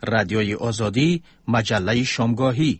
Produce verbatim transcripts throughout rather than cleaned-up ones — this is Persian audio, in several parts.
رادیوی آزادی، مجله شامگاهی.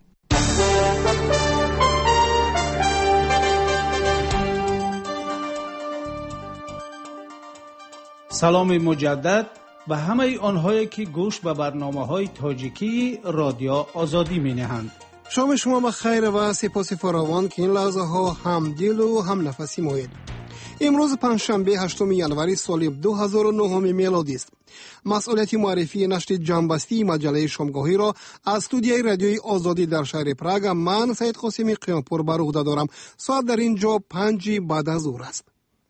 سلام مجدد به همه آنهایی که گوش به برنامه‌های تاجیکی رادیو آزادی می‌نهند. شام شما بخیر و سپاس فراوان که این لحظه ها هم دل و هم نفسی مایید. امروز پنجشنبه هشتم ینوری سال دو هزار و نه میلادی است. مسئولیت معرفی نشر جنبستی مجله شامگاهی را از استودیوی رادیوی آزادی در شهر پراگ من سید قاسمی قیامپور بر عهده دارم. ساعت در اینجا پنج بعد از ظهر است.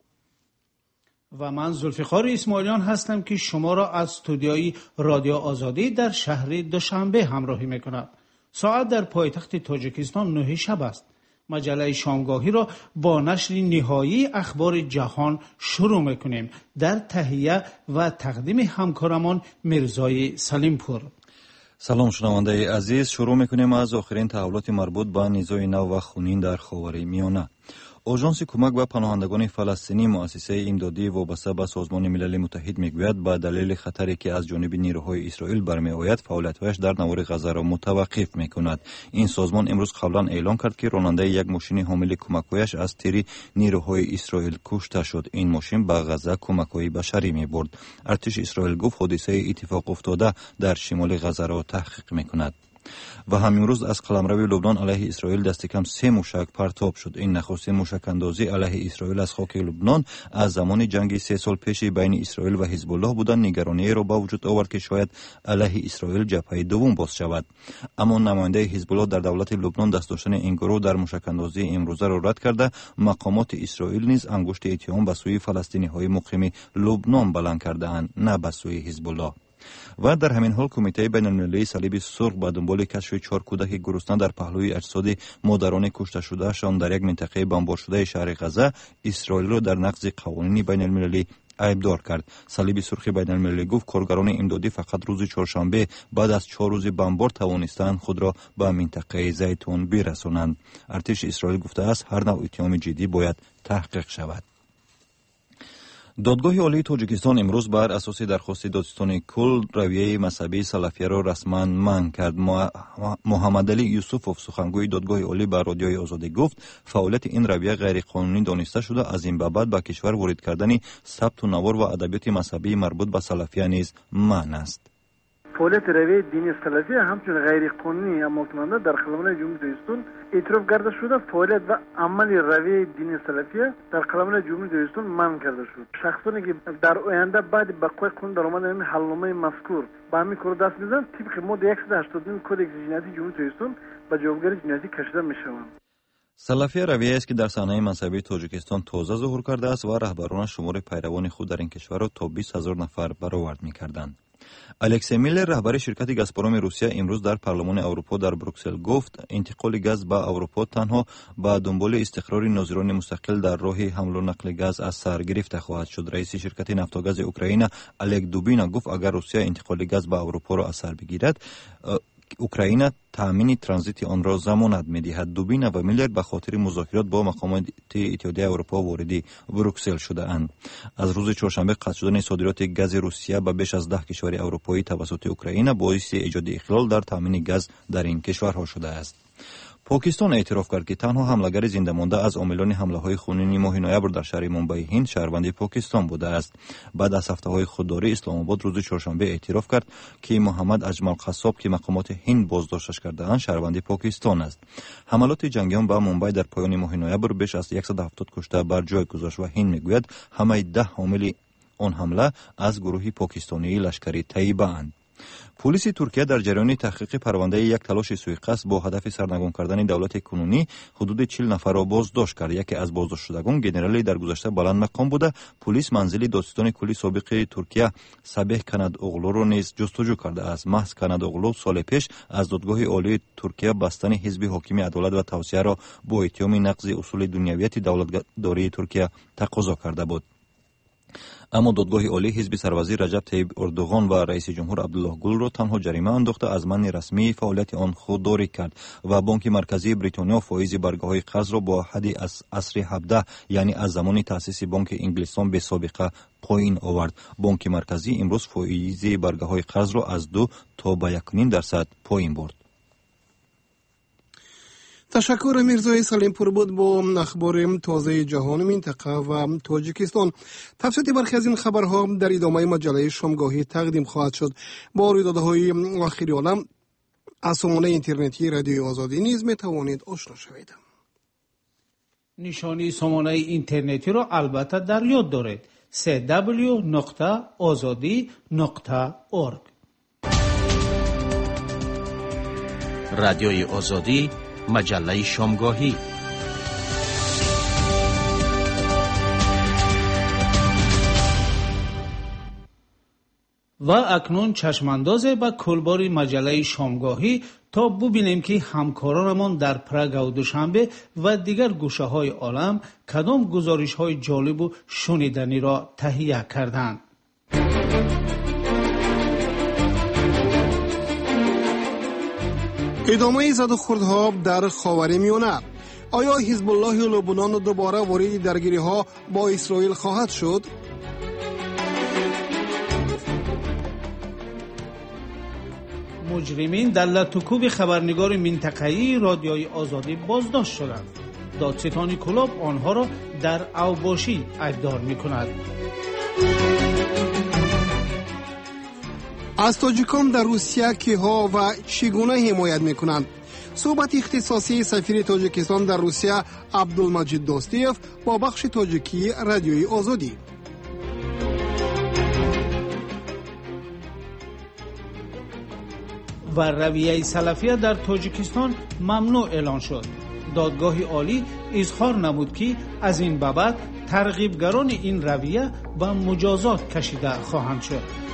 و من ذوالفقار اسماعیلیان هستم که شما را از استودیوی رادیو آزادی در شهر دوشنبه همراهی میکنم. ساعت در پایتخت تاجیکستان نه شب است. مجله شامگاهی را با نشر نهایی اخبار جهان شروع میکنیم. در تهیه و تقدیم همکارمان مرزای سلیمپور. سلام شنونده عزیز، شروع میکنیم از آخرین تحولات مربوط به نزاع نو و خونین در خاورمیانه. آژانس کمک به پناهندگان فلسطینی مؤسسه امدادی وابسته به سازمان ملل متحد میگوید به دلیل خطری که از جانب نیروهای اسرائیل برمیآید فعالیتش در نوار غزه را متوقف میکند. این سازمان امروز قبلا اعلام کرد که راننده یک ماشین حامل کمک‌هایش از تیر نیروهای اسرائیل کشته شد. این ماشین به غزه کمک‌های بشری میبرد. ارتش اسرائیل گفت حادثه اتفاق افتاده در شمال غزه را تحقیق میکند. و همین روز از قلمرو لبنان علیه اسرائیل دست کم سه موشک پرتاب شد. این نخستین موشک اندازی علیه اسرائیل از خاک لبنان از زمان جنگ سه سال پیش بین اسرائیل و حزب الله بودن نگرانی را به وجود آورد که شاید علیه اسرائیل جبهه دوم باز شود. اما نماینده حزب الله در دولت لبنان دست داشتن این گروه در موشک اندازی امروزه را رد کرده، مقامات اسرائیل نیز انگشت اتهام به سوی فلسطینی‌های مقیم لبنان بلند کرده‌اند، نه به سوی حزب الله. و در همین حال کمیته بین المللی صلیب سرخ به دنبال کشف چهار کودک گرسنه در پهلوی اجساد مادران کشته شدهشان در یک منطقه بمبار شده شهر غزه اسرائیل را در نقض قوانین بین المللی عیبدار کرد. صلیب سرخ بین المللی گفت کارگران امدادی فقط روز چهارشنبه بعد از چهار روز بمبار توانستند خود را به منطقه زیتون برسانند. ارتش اسرائیل گفته است هر نوع اتهام جدی باید تحقیق شود. دادگاه عالی تاجیکستان امروز بر اساس درخواست دادستان کرد رویه مذهبی سلفیه را رسما منع کرد. محمد علی یوسفوف سخنگوی دادگاه عالی به رادیوی آزادی گفت فعالیت این رویه غیر قانونی دانسته شده، از این به بعد به کشور وارد کردن ثبت و نوار و ادبیات مذهبی مربوط به سلفیه نیز منع است. فعالیت رویه دینی سلفی همچون غیر قانونی اما کننده در قلمرو جمهوری اسلامی اعتراف کرده شده. فعالیت و عمل رویه دینی سلفی در قلمرو جمهوری اسلامی منع کرده شد. شخصانی که در آینده بعد بقای قانون در آمدن حلنامه مذکور به همین کار دست میزنند طبق ماده صد و هشتاد و نیم کد جنایتی جمهوری اسلامی به جوابگری جنایتی کشیده میشوند. سلفیه رویه است که در صحنه مذهبی تاجیکستان تازه ظهور کرده است و رهبران شمار پیروان خود در این کشور را تا بیست هزار نفر برآورد می‌کردند. الکسی میلر رهبر شرکت گازپروم روسیه امروز در پارلمان اروپا در بروکسل گفت انتقال گاز به اروپا تنها به دنبال استقرار ناظران مستقل در راه حمل و نقل گاز از سر گرفته خواهد شد. رئیس شرکت نفتوگاز اوکراین الک دوبینا گفت اگر روسیه انتقال گاز به اروپا را از سر بگیرد اوکراین تامین ترانزیت آن را ضمانت می‌دهد. دوبینا و میلر به خاطر مذاکرات با مقامات اتحادیه اروپا وارد بروکسل شده اند. از روز چهارشنبه قطع شدن صادرات گاز روسیه به بیش از ده کشور اروپایی توسط اوکراین باعث ایجاد اختلال در تامین گاز در این کشورها شده است. پاکستان اعتراف کرد که تنها حمله‌گر زنده مانده از عاملان حمله‌های خونین ماه نوامبر در شهر ممبئی هند شهروند پاکستان بوده است. بعد از هفته‌های خودداری اسلام آباد روز چهارشنبه اعتراف کرد که محمد اجمل قصاب که مقامات هند بازداشتش کرده‌اند شهروند پاکستان است. حملات جنگیان به ممبئی در پایان ماه نوامبر بیش از صد و هفتاد کشته بر جای گذاشت و هند میگوید همه ده حامل آن حمله از گروه پاکستانی لشکری طیبه اند. پلیس ترکیه در جریان تحقیق پرونده یک تلاش سوءقصد با هدف سرنگون کردن دولت کنونی حدود چهل نفر را بازداشت کرد. یکی از بازداشت شدگان گنرالی در گذشته بلند مقام بوده. پلیس منزل دادستان کلی سابق ترکیه صبح کند اوغلو را نیز جستجو کرده است. محض کند اوغلو سال پیش از دادگاه عالی ترکیه بستن حزب حاکم عدالت و توسعه را با اتهام نقض اصول دنیویت دولتداری ترکیه تقاضا کرده بود. اما دادگاه عالی حزب سربازی رجب طیب اردوغان و رئیس جمهور عبدالله گل را تنها جریمه انداخته از من رسمی فعالیت آن خودداری کرد و بانک مرکزی بریتانیا فایز برگه‌های قرض را با حدی از عصر هفده یعنی از زمان تأسیس بانک انگلستان به سابقه پایین آورد. بانک مرکزی امروز فایز برگه‌های قرض را از دو تا به یک و نیم درصد پایین برد. تشکر میرزای سلیمپور بود با اخبار تازه جهان منطقه و تاجیکستان. تفصیل برخی از این خبرها در ادامه مجله شامگاهی تقدیم خواهد شد. با رویدادهای آخری عالم از سامانه اینترنتی رادیوی آزادی نیز می توانید آشنا شوید. نشانی سامانه اینترنتی را البته در یاد دارید: سی دبلیو نقطه آزادی نقطه اورگ. رادیوی آزادی، مجله شامگاهی. و اکنون چشمانداز به کلباری مجله شامگاهی تا ببینیم که همکارانمان در پراگ و دوشنبه و دیگر گوشه های عالم کدام گزارش های جالب و شنیدنی را تهیه کردند. ادامه زد و خوردها در خاورمیانه. آیا حزب الله لبنان دوباره وارد درگیری ها با اسرائیل خواهد شد؟ مجرمین در لطوکوب خبرنگار منطقه‌ای رادیوی آزادی بازداشت شدند. دادستان کلاب آنها را در اوباشی ایبدار می‌کند. از تاجیکان در روسیه کیها و چگونه حمایت می‌کنند؟ صحبت اختصاصی سفیر تاجیکستان در روسیه عبدالمجید دوستیف با بخش تاجیکی رادیوی آزادی. و رویه سلفیه در تاجیکستان ممنوع اعلان شد. دادگاه عالی اظهار نمود که از این بابت ترغیبگران این رویه به مجازات کشیده خواهند شد.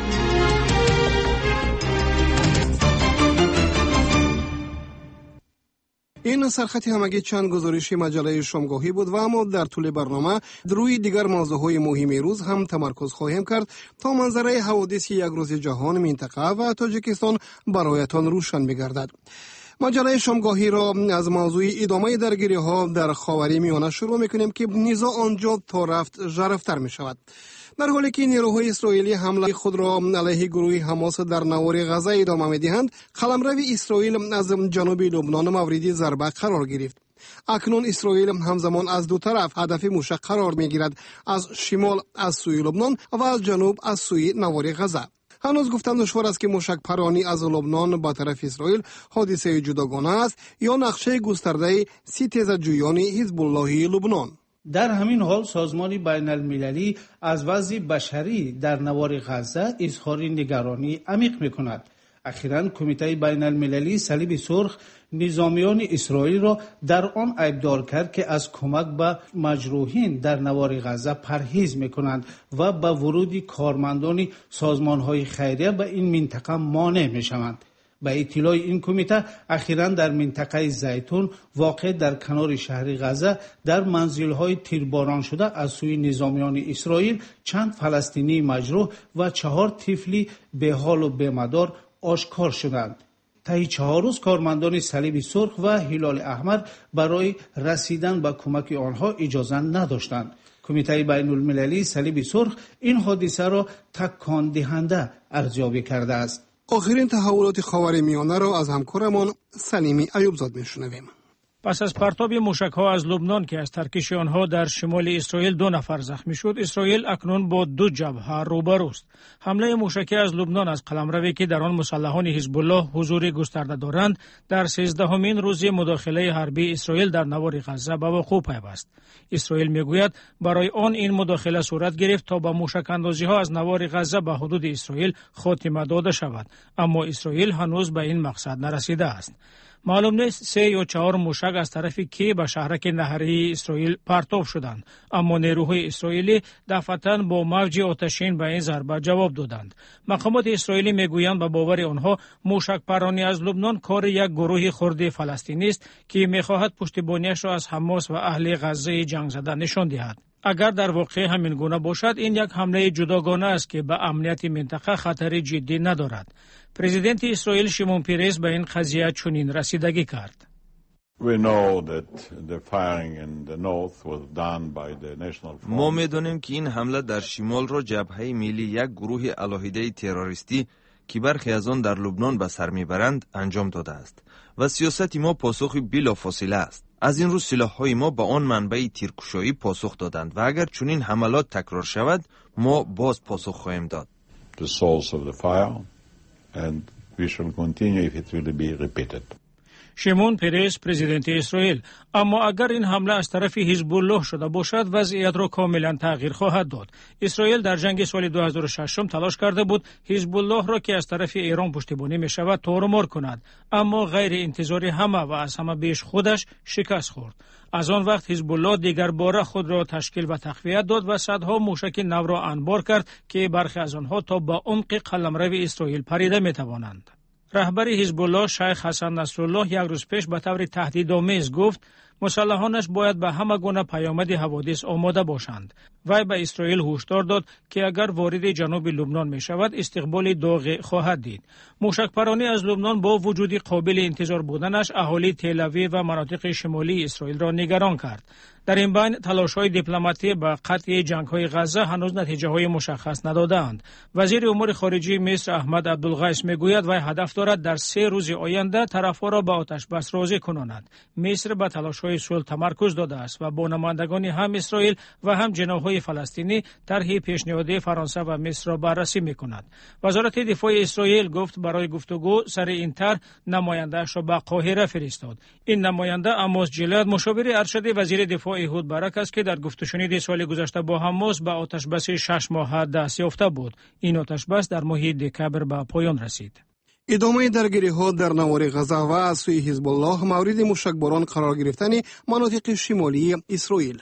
این سرخط همگی چند گزارش مجله شامگاهی بود و اما در طول برنامه روی دیگر موضوعهای مهم روز هم تمرکز خواهیم کرد تا منظره حوادث یک روز جهان منطقه و تاجیکستان برایتان روشن بگردد. مجله شامگاهی را از موضوع ادامه درگیری ها در خاورمیانه شروع میکنیم که نزاع آنجا تا رفت ژرفتر می شود. در حالی که نیروهای اسرائیلی حمله خود را علیه گروه حماس در نوار غزه ادامه می‌دهند، قلمرو اسرائیل از جنوب لبنان مورد ضربه قرار گرفت. اکنون اسرائیل همزمان از دو طرف هدف موشک قرار می‌گیرد، از شمال از سوی لبنان و از جنوب از سوی نوار غزه. هنوز گفتن دشوار است که موشک پرانی از لبنان به طرف اسرائیل حادثه جداگانه است یا نقشه گسترده ستیزجویان حزب الله لبنان. در همین حال سازمان بین المللی از وضع بشری در نوار غزه اظهار نگرانی عمیق می‌کند. اخیراً کمیته بین المللی صلیب سرخ نظامیان اسرائیل را در آن ایبدار کرد که از کمک به مجروحین در نوار غزه پرهیز می‌کنند و به ورود کارمندان سازمان‌های خیریه به این منطقه مانع می‌شوند. به اطلاع این کمیته اخیراً در منطقه زیتون واقع در کنار شهر غزه در منزل‌های تیرباران شده از سوی نظامیان اسرائیل چند فلسطینی مجروح و چهار طفلی به حال و به مدار آشکار شدند. طی چهار روز کارمندان صلیب سرخ و هلال احمر برای رسیدن به کمک آنها اجازه نداشتند. کمیته بین المللی صلیب سرخ این حادثه را تکان دهنده ارزیابی کرده است. آخرین تحولات خاورمیانه را از همکارمان سلیمی ایوبزاد میشنویم. پس از پرتاب موشک‌ها از لبنان که از ترکش آنها در شمال اسرائیل دو نفر زخمی شد، اسرائیل اکنون با دو جبهه روبروست. حمله موشکی از لبنان از قلمروی که در آن مسلحان حزب الله حضور گسترده دارند، در سیزدهمین روز مداخله حربی اسرائیل در نوار غزه به وقوع پیوست. اسرائیل میگوید برای آن این مداخله صورت گرفت تا با موشک اندازی‌ها از نوار غزه به حدود اسرائیل خاتمه داده شود، اما اسرائیل هنوز به این مقصد نرسیده است. معلوم نیست سه یا چهار موشک از طرف کی به شهرک نهری اسرائیل پرتاب شدند، اما نیروهای اسرائیلی دفعتاً با موج آتشین به این ضربه جواب دادند. مقامات اسرائیلی میگویند به باور آنها موشک پرانی از لبنان کار یک گروه خرد فلسطینی است که میخواهد پشتیبانیش را از حماس و اهل غزه جنگ زده نشان دهد. اگر در واقع همین گونه باشد این یک حمله جداگانه است که به امنیت منطقه خطری جدی ندارد. پرزیدنت اسرائیل شیمون پیرس به این قضیه چنین رسیدگی کرد. ما می‌دانیم که این حمله در شمال را جبهه ملی یک گروه علاهیده تروریستی که برخی از آن در لبنان به سر میبرند انجام داده است و سیاست ما پاسخ بلافاصله است. از این رو سلاح‌های ما به آن منبع تیرکشایی پاسخ دادند و اگر چنین حملات تکرار شود ما باز پاسخ خواهیم داد. The source of the fire and we shall continue if it will be repeated. شیمون پیرس پرزیدنت اسرائیل: اما اگر این حمله از طرف حزب الله شده باشد وضعیت را کاملا تغییر خواهد داد. اسرائیل در جنگ سال دو هزار و شش تلاش کرده بود حزب الله را که از طرف ایران پشتیبانی می شود تارمار کند، اما غیر انتظاری همه و از همه بیش خودش شکست خورد. از آن وقت حزب الله دیگر باره خود را تشکیل و تقویت داد و صدها موشک نو را انبار کرد که برخی از آنها تا به عمق قلمرو اسرائیل پریده می توانند. رهبر حزب الله شیخ حسن نصرالله یک روز پیش به طور تهدیدآمیز گفت مسلحانش باید به همه گونه پیامد حوادث آماده باشند. وی به اسرائیل هشدار داد که اگر وارد جنوب لبنان می شود استقبال داغ خواهد دید. موشکپرانی از لبنان با وجود قابل انتظار بودنش اهالی تل‌آویو و مناطق شمالی اسرائیل را نگران کرد. در این بین تلاش‌های دیپلماتی به قطع جنگ‌های غزه هنوز نتیجه‌های مشخص ندادند. وزیر امور خارجه مصر احمد عبدالغیث میگوید وی هدف دارد در سه روز آینده طرف‌ها را به آتش بس راضی کناند. مصر به تلاش‌های صلح تمرکز داده است و با نمایندگان هم اسرائیل و هم جناح‌های فلسطینی طرح پیشنهادی فرانسه و مصر را بررسی می‌کند. وزارت دفاع اسرائیل گفت برای گفتگو سر این طرح نماینده‌اش را به قاهره فرستاد. این نماینده عموس جلاد مشاور ارشد وزیر دفاع ایهود بارک است که در گفتشنید سال گذشته با حماس به آتش بس شش ماهه دست یافته بود. این آتش بس در ماه دکبر به پایان رسید. ادامه درگیری‌ها در نوار غزه و از سوی حزب الله مورد موشکباران قرار گرفتن مناطق شمالی اسرائیل.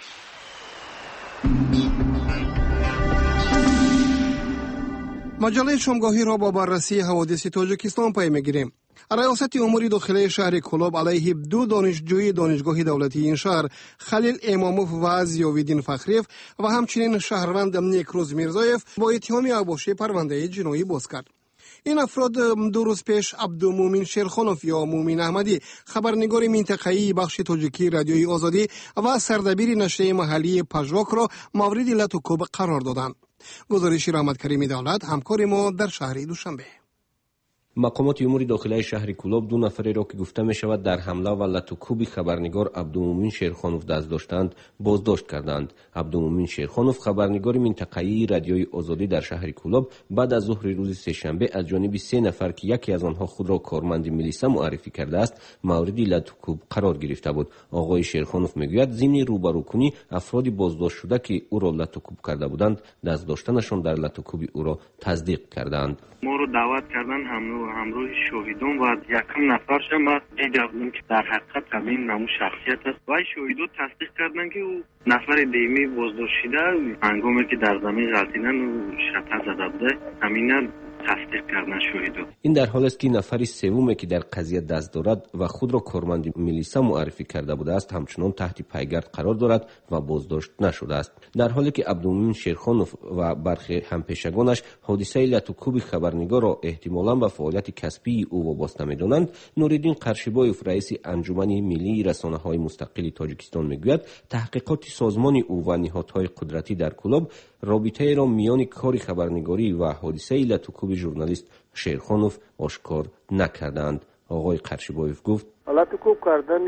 مجله شامگاهی را با بررسی حوادث تاجیکستان پی می‌گیریم. ریاست امور داخلی شهر کلاب علیه دو دانشجوی دانشگاه دولتی این شهر خلیل اماموف و ضیاءالدین فخریف و همچنین شهروند نیکروز میرزایف با اتهام اوباشی پرونده جنایی باز کرد. این افراد دو روز پیش عبدالمومن شیرخانوف یا مومن احمدی خبرنگار منطقه‌ای بخش تاجیکی رادیوی آزادی و سردبیر نشریه محلی پژواک را مورد لطوکوب قرار دادند. گزارش رحمت کریمی دولت همکار ما در شهر دوشنبه. مقامات امور داخلی شهر کلاب دو نفری را که گفته می شود در حمله و لطوکوب خبرنگار عبدالمومن شیرخانوف دست داشتند بازداشت کردند. عبدالمومن شیرخانوف خبرنگار منطقه‌ای رادیوی آزادی در شهر کلاب بعد از ظهر روز سه‌شنبه از جانب سه نفر که یکی از آنها خود را کارمند ملیسا معرفی کرده است مورد لطوکوب قرار گرفته بود. آقای شیرخانوف میگوید ضمن روبروکنی افراد بازداشت شده که او را لطوکوب کرده بودند دست داشتنشان در لطوکوب او را تصدیق کردند. ما رو دعوت کردن همراه همراه شاهدان و یکم نفر شما دیده بودیم که در حقیقت همین نمو شخصیت است و شاهدان تصدیق کردن که او نفر دیمی بازداشت شده هنگامی که در زمین غلطیدن و شتر زده بوده همین تصدیق کردن شاهدان. این در حال است که نفری سومی که در قضیه دست دارد و خود را کارمند ملیسا معرفی کرده بوده است همچنان تحت پایگرد قرار دارد و بازداشت نشده است. در حالی که عبدالمومن شیرخانوف و برخی همپیشگانش حادثه لطوکوب خبرنگار را احتمالاً به فعالیت کسبی او وابسته می‌دانند، نوریدین قرشیبایوف رئیس انجمن ملی رسانه‌های مستقل تاجیکستان میگوید تحقیقات سازمان او و نهادهای قدرتی در کلاب رابطه را میان کار خبرنگاری و حادثه لطوکوب ژورنالیست شیرخانوف آشکار نکردند. آقای قرشیبایوف گفت لطوکوب کردن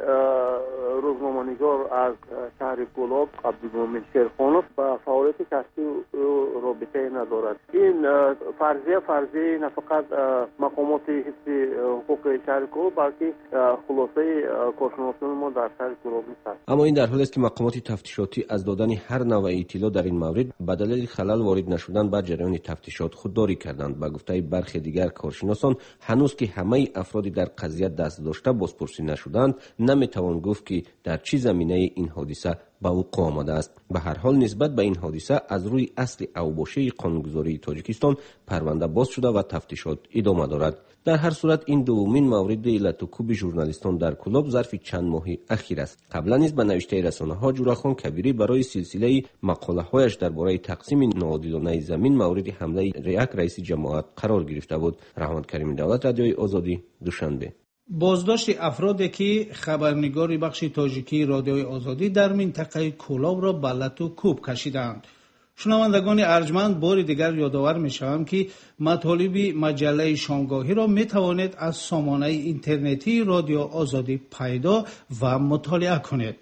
روزنامه‌نگار از شهر کلاب عبدالمومن شیرخانوف با فعالیت کسبی رابطه ندارد. این فرضیه فرضیه نه فقط مقامات حزب حقوق شهر کلاب بلکه خلاصه کارشناسان ما در شهر کلاب نیست. اما این در حالی است که مقامات تفتیشاتی از دادن هر نوع اطلاع در این مورد به دلیل خلل وارد نشدن به جریان تفتیشات خودداری کردند. به گفته برخی دیگر کارشناسان هنوز که همه افرادی در قضیه دست داشته بازپرسی نشدند، نمیتوان گفت که در چه زمینه این حادثه به وقوع آمده است. به هر حال نسبت به این حادثه از روی اصل اوباشه قانونگذاری تاجیکستان پرونده باز شده و تفتیشات ادامه دارد. در هر صورت این دومین مورد علت و کوب ژورنالیستان در کلاب ظرف چند ماه اخیر است. قبلا نیز به نوشته رسانه‌ها جوراخان کبیری برای سلسله مقاله‌هایش درباره تقسیم ناعادلانه زمین مورد حمله ریاک رئیس جماعت قرار گرفته بود. رحمت کریم دولت، رادیوی آزادی، دوشنبه. بازداشت افرادی که خبرنگار بخش تاجیکی رادیوی آزادی در منطقه کولاب را به لط و کوب کشیدند. شنوندگان ارجمند، بار دیگر یادآور می‌شوم که مطالب مجله شامگاهی را می‌توانید از سامانه اینترنتی رادیو آزادی پیدا و مطالعه کنید.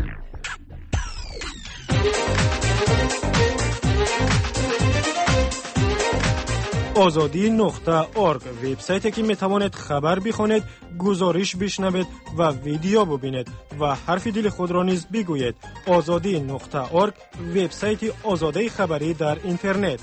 آزادی نقطه ارگ وبسایتی که میتوانید خبر بخوانید، گزارش بشنوید و ویدیو ببینید و حرف دل خود را نیز بگویید. آزادی نقطه ارگ وبسایت آزادی خبری در اینترنت.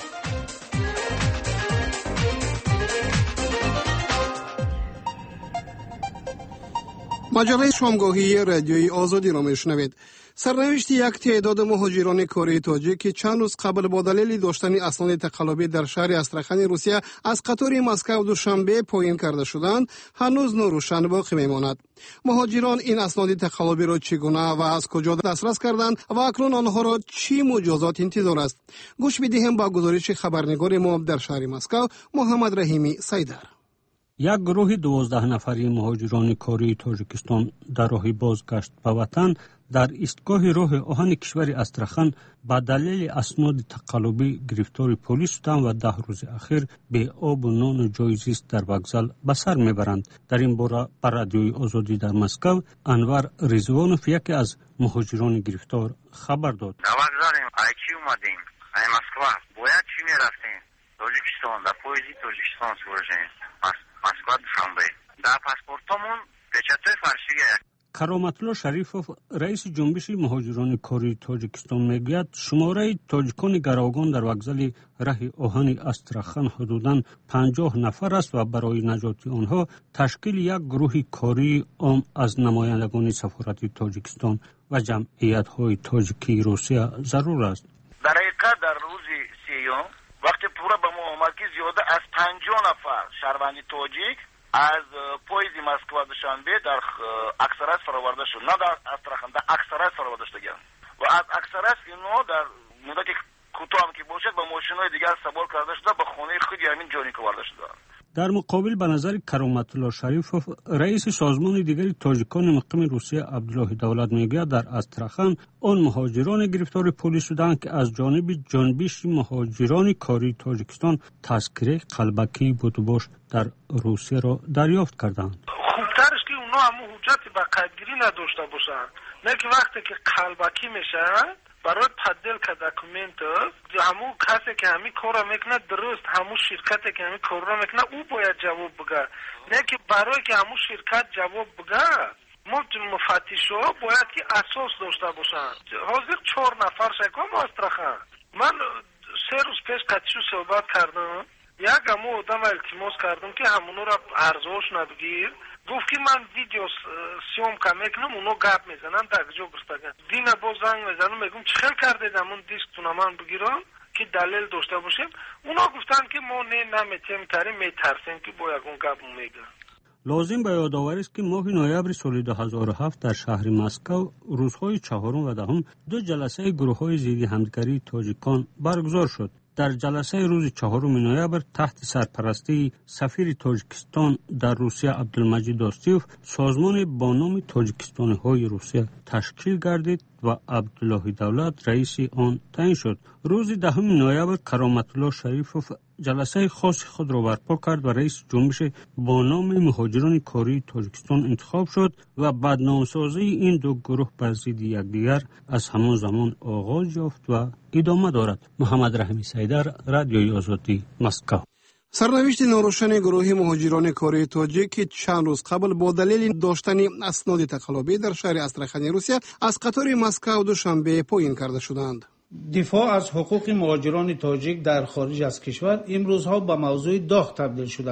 مجله شامگاهی رادیوی آزادی را میشنوید. سرنوشت یک تعداد مهاجران کره تاجیک که چند روز قبل با دلیل داشتن اسناد تقلبی در شهر استراخان روسیه از قطار مسکو دوشنبه پایین کرده شدند، هنوز ناروشن باقی میماند. مهاجران این اسناد تقلبی را چگونه و از کجا دسترس کردند و اکنون آنها را چی مجازات انتظار است؟ گوش بدهیم با گزارش خبرنگار ما در شهر مسکو، محمد رحیمی سیدر. یک گروه دوازده نفری مهاجران کره تاجیکستان در راه بازگشت به وطن در ایستگاه راه آهن کشور استراخان با دلیل اسناد تقلبی گرفتار پلیس شدند و ده روز اخیر به آب و نان و جای زیست در وокزال به سر میبرند. در این باره بر رادیوی آزادی در مسکو انور رضوانوف، یکی از مهاجران گرفتار، خبر داد. در وокزال ایچی اومدیم، ای مسکو، باید چی میرفتیم؟ تاجیکستان، در پاییزی تاجیکستان سوژه مسکو دوشنبه. در پاسپورتمون پچتای فارسی. کرامتالله شریفوف، رئیس جنبش مهاجران کره تاجیکستان، میگوید شماره تاجیکان گروگان در وокزال راه آهن استراخان حدوداً پنجاه نفر است و برای نجات آنها تشکیل یک گروه کاری عام از نمایندگان سفارت تاجیکستان و جمعیت‌های تاجیکی روسیه ضرور است. در حقیقت در روز سیوم وقتی پورا به ما آمد که زیاده از پنجاه نفر شهروند تاجیک از پاییز مسکو دوشنبه در اکثرت فراورده شد، نه در استراخان، در اکثرت فراورده شدند و از اکثرت اینا در مدت کوتاه هم که باشد با ماشین‌های دیگر سوار کرده شده، به خانه خود همین جانی کوارده شده. در مقابل به نظر کرامتالله شریفوف، رئیس سازمان دیگری تاجیکان مقیم روسیه عبدالله دولت، میگوید در استراخان آن مهاجران گرفتار پلیس شدند که از جانب جنبش مهاجران کره تاجیکستان تذکره قلبکی بودباش در روسیه را دریافت کردند. خوبتر است که اونا همون حجت به قدگیری نداشته باشند، نه که وقتی که قلبکی میشن برای پدل که دکومنت همون کسی که همین کار را میکنه درست، همون شرکتی که همین کار را میکنه او باید جواب بگه، نه که برای که همون شرکت جواب بگه ما مفتشا باید که اساس داشته باشن. حاضر چهار نفر شکم استراخان. من سه روز پیش قدشو صحبت کردم، یک همون آدم التماس کردم که همونو را ارزاش نبگیر، گفت که من ویدیو سیوم که میکنم اونا گپ میزنن در جا گرفتگن. دینا با زنگ میزنم میگم چه خیل کردید همون دیسک تو من بگیرم که دلیل داشته باشیم. اونا گفتن که ما نه نمیتیم کریم، میترسیم که با یکون گپ میگن. لازم به یادآوری است که ماه نوامبر سال دو هزار و هفت در شهر مسکو روزهای چهارم و دهم دو جلسه گروه‌های ضد همکاری تاجیکان برگزار شد. در جلسه روز چهارم نوامبر تحت سرپرستی سفیر تاجیکستان در روسیه عبدالمجید دوستیوف، سازمان با نام تاجیکستانی‌های روسیه تشکیل گردید و عبدالله دولت رئیس آن تعیین شد. روز دهم نوامبر کرامتالله شریفوف جلسه خاص خود را برپا کرد و رئیس جنبش با نام مهاجران کره تاجیکستان انتخاب شد و بدنامسازی این دو گروه بر ضد یکدیگر از همان زمان آغاز یافت و ادامه دارد. محمد رحیمی سیدر، رادیوی آزادی، مسکو. سرنوشت ناروشن گروه مهاجران کره تاجیک که چند روز قبل با دلیل داشتن اسناد تقلبی در شهر استراخان روسیه از قطار مسکو دوشنبه پایین کرده شدند. دفاع از حقوق مهاجران تاجیک در خارج از کشور امروزها به موضوع داغ تبدیل شده است.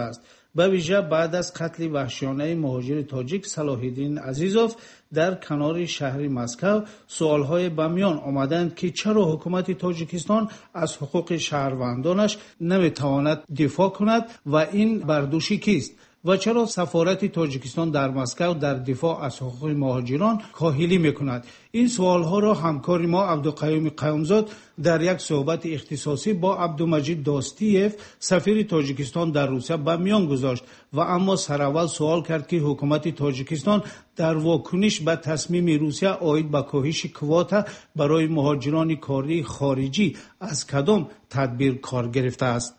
به ویژه بعد از قتل وحشیانه مهاجر تاجیک صلاح‌الدین عزیزوف در کنار شهر مسکو سوالهای به میان آمدند که چرا حکومت تاجیکستان از حقوق شهروندانش نمیتواند دفاع کند و این بردوشی کیست و چرا سفارت تاجیکستان در مسکو در دفاع از حقوق مهاجران کاهلی میکند. این سوالها را همکار ما عبدالقیوم قیومزاد در یک صحبت اختصاصی با عبدالمجید داستیف سفیر تاجیکستان در روسیه به میان گذاشت و اما سراول سوال کرد که حکومت تاجیکستان در واکنش به تصمیم روسیه عاید به کاهش کوتا برای مهاجران کاری خارجی از کدام تدبیر کار گرفته است.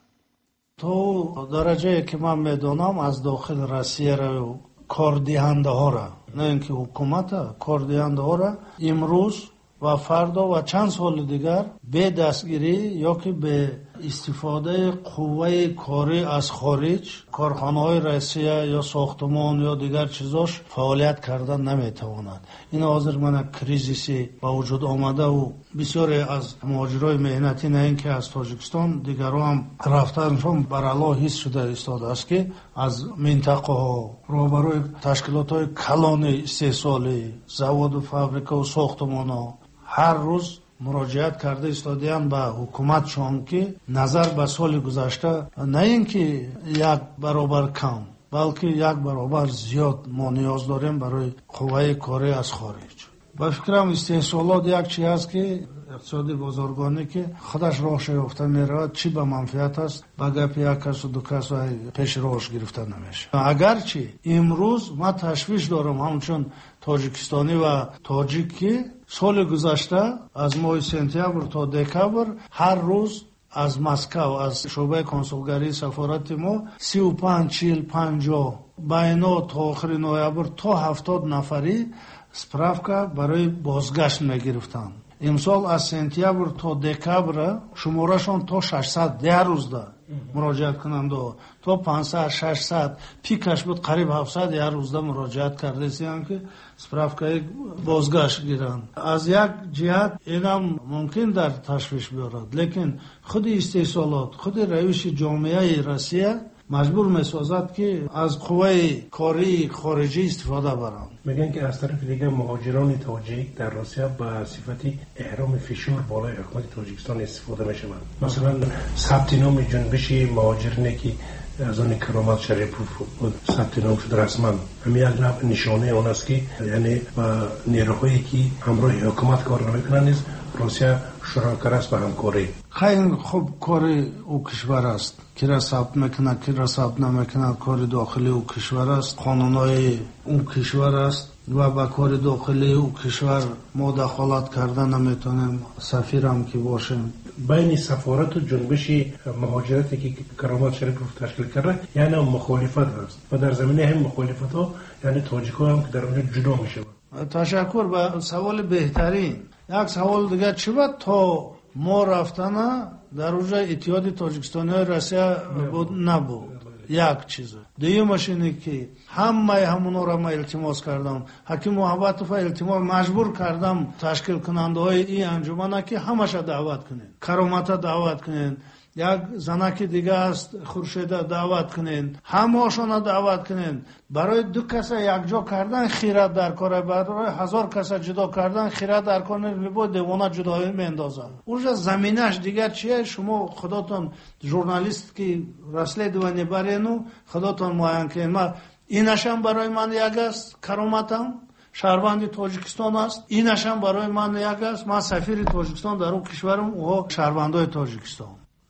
تو درجه که من میدونم از داخل روسیه رو کاردهنده ها را، نه اینکه حکومت ها، کاردهنده ها را امروز و فردا و چند سال دیگر به دستگیری یا که به استفاده قوه کاری از خارج کارخانه های روسیه یا ساختمان یا دیگر چیزاش فعالیت کردن نمیتواند. این حاضر من کریزیسی با وجود آمده و بسیاری از مهاجرای مهنتی نه اینکه از تاجیکستان دیگر هم رفتنشون بر علا حس شده ایستاده است که از منطقه ها رو برای تشکیلات های کلان استحصالی زواد و فابریکه و ساختمان ها هر روز مراجعت کرده ایستادیان به حکومت شون که نظر به سال گذشته نه اینکه یک برابر کم بلکه یک برابر زیاد ما نیاز داریم برای قوه کاری از خارج. با فکرم استحصالات یک چیز است که اقتصادی بازرگانی که خودش راهش یافته میرود چی به منفعت است با گپ یک کس و دو کس پیش راهش گرفته نمیشه. اگرچه امروز ما تشویش دارم همچون تاجیکستانی و تاجیکی سال گذشته از ماه سپتامبر تا دکامبر هر روز از مسکو از شعبه کنسولگری سفارت ما سی و پنج چهل پنجاه بینا تا آخر نوامبر تا هفتاد نفری سپرافکا برای بازگشت میگرفتند. امسال از سپتامبر تا دکامبر شمارشان تا ششصد ده روز ده مراجعت کننده تا پانصد ششصد پیکش بود قریب هفتصد هر روز ده مراجعت کرده سیان که سپرافکای بازگشت گیرند. از یک جهت اینم ممکن در تشویش بیارد، لیکن خود استحصالات خود روش جامعه روسیه مجبور میسازد که از قوه کاری خارجی استفاده برند. میگن که از طرف دیگه مهاجران تاجیک در روسیه به صفت احرام فشار بالای حکومت تاجیکستان استفاده میشوند. مثلا ثبت نام جنبش مهاجرانی که از آن کرامت شریف بود ثبت نام شد رسما، همین یک نشانه اون است که یعنی با نیروهایی که همراه حکومت کار نمیکنند نیز روسیه شراکت است به همکاری. خیلی خوب کار او کشور است که را ثبت میکنه که را ثبت نمیکنه کار داخلی او کشور است، قانونهای اون کشور است و با کار داخلی او کشور ما دخالت کردن نمیتونیم. سفیر هم که باشیم بین سفارت و جنبش مهاجرتی که کرامت شریف رو تشکیل کرده یعنی مخالفت هست و در زمینه هم مخالفت ها یعنی تاجیک ها هم که در اونجا جدا میشه. تشکر. به سوال بهترین یک سوال دیگه چی بود تا ما رفتن در اونجا اتحاد تاجیکستانی های روسیه بود نبود. یک چیز دویمش اینه که همه همونا را من التماس کردم، حکیم محبتوف التماس مجبور کردم تشکیل کننده های این انجمن که همش دعوت کنین، کرامت دعوت کنین، یک زنک دیگه است خورشید دعوت کنین، همه‌شون دعوت کنین. برای دو کس یک جا کردن خیرات در کار، برای هزار کس جدا کردن خیرات در کار میبود دیوانه جدایی میندازن. اونجا زمینش دیگر چیه؟ شما خودتون ژورنالیست که رسله دیوانی برینو خودتون معاین کنین. ما اینشم برای من یک است کرامتم شهروند تاجیکستان است، اینشم برای من یک است من سفیر تاجیکستان در اون کشورم و شهروندای تاجیکستان.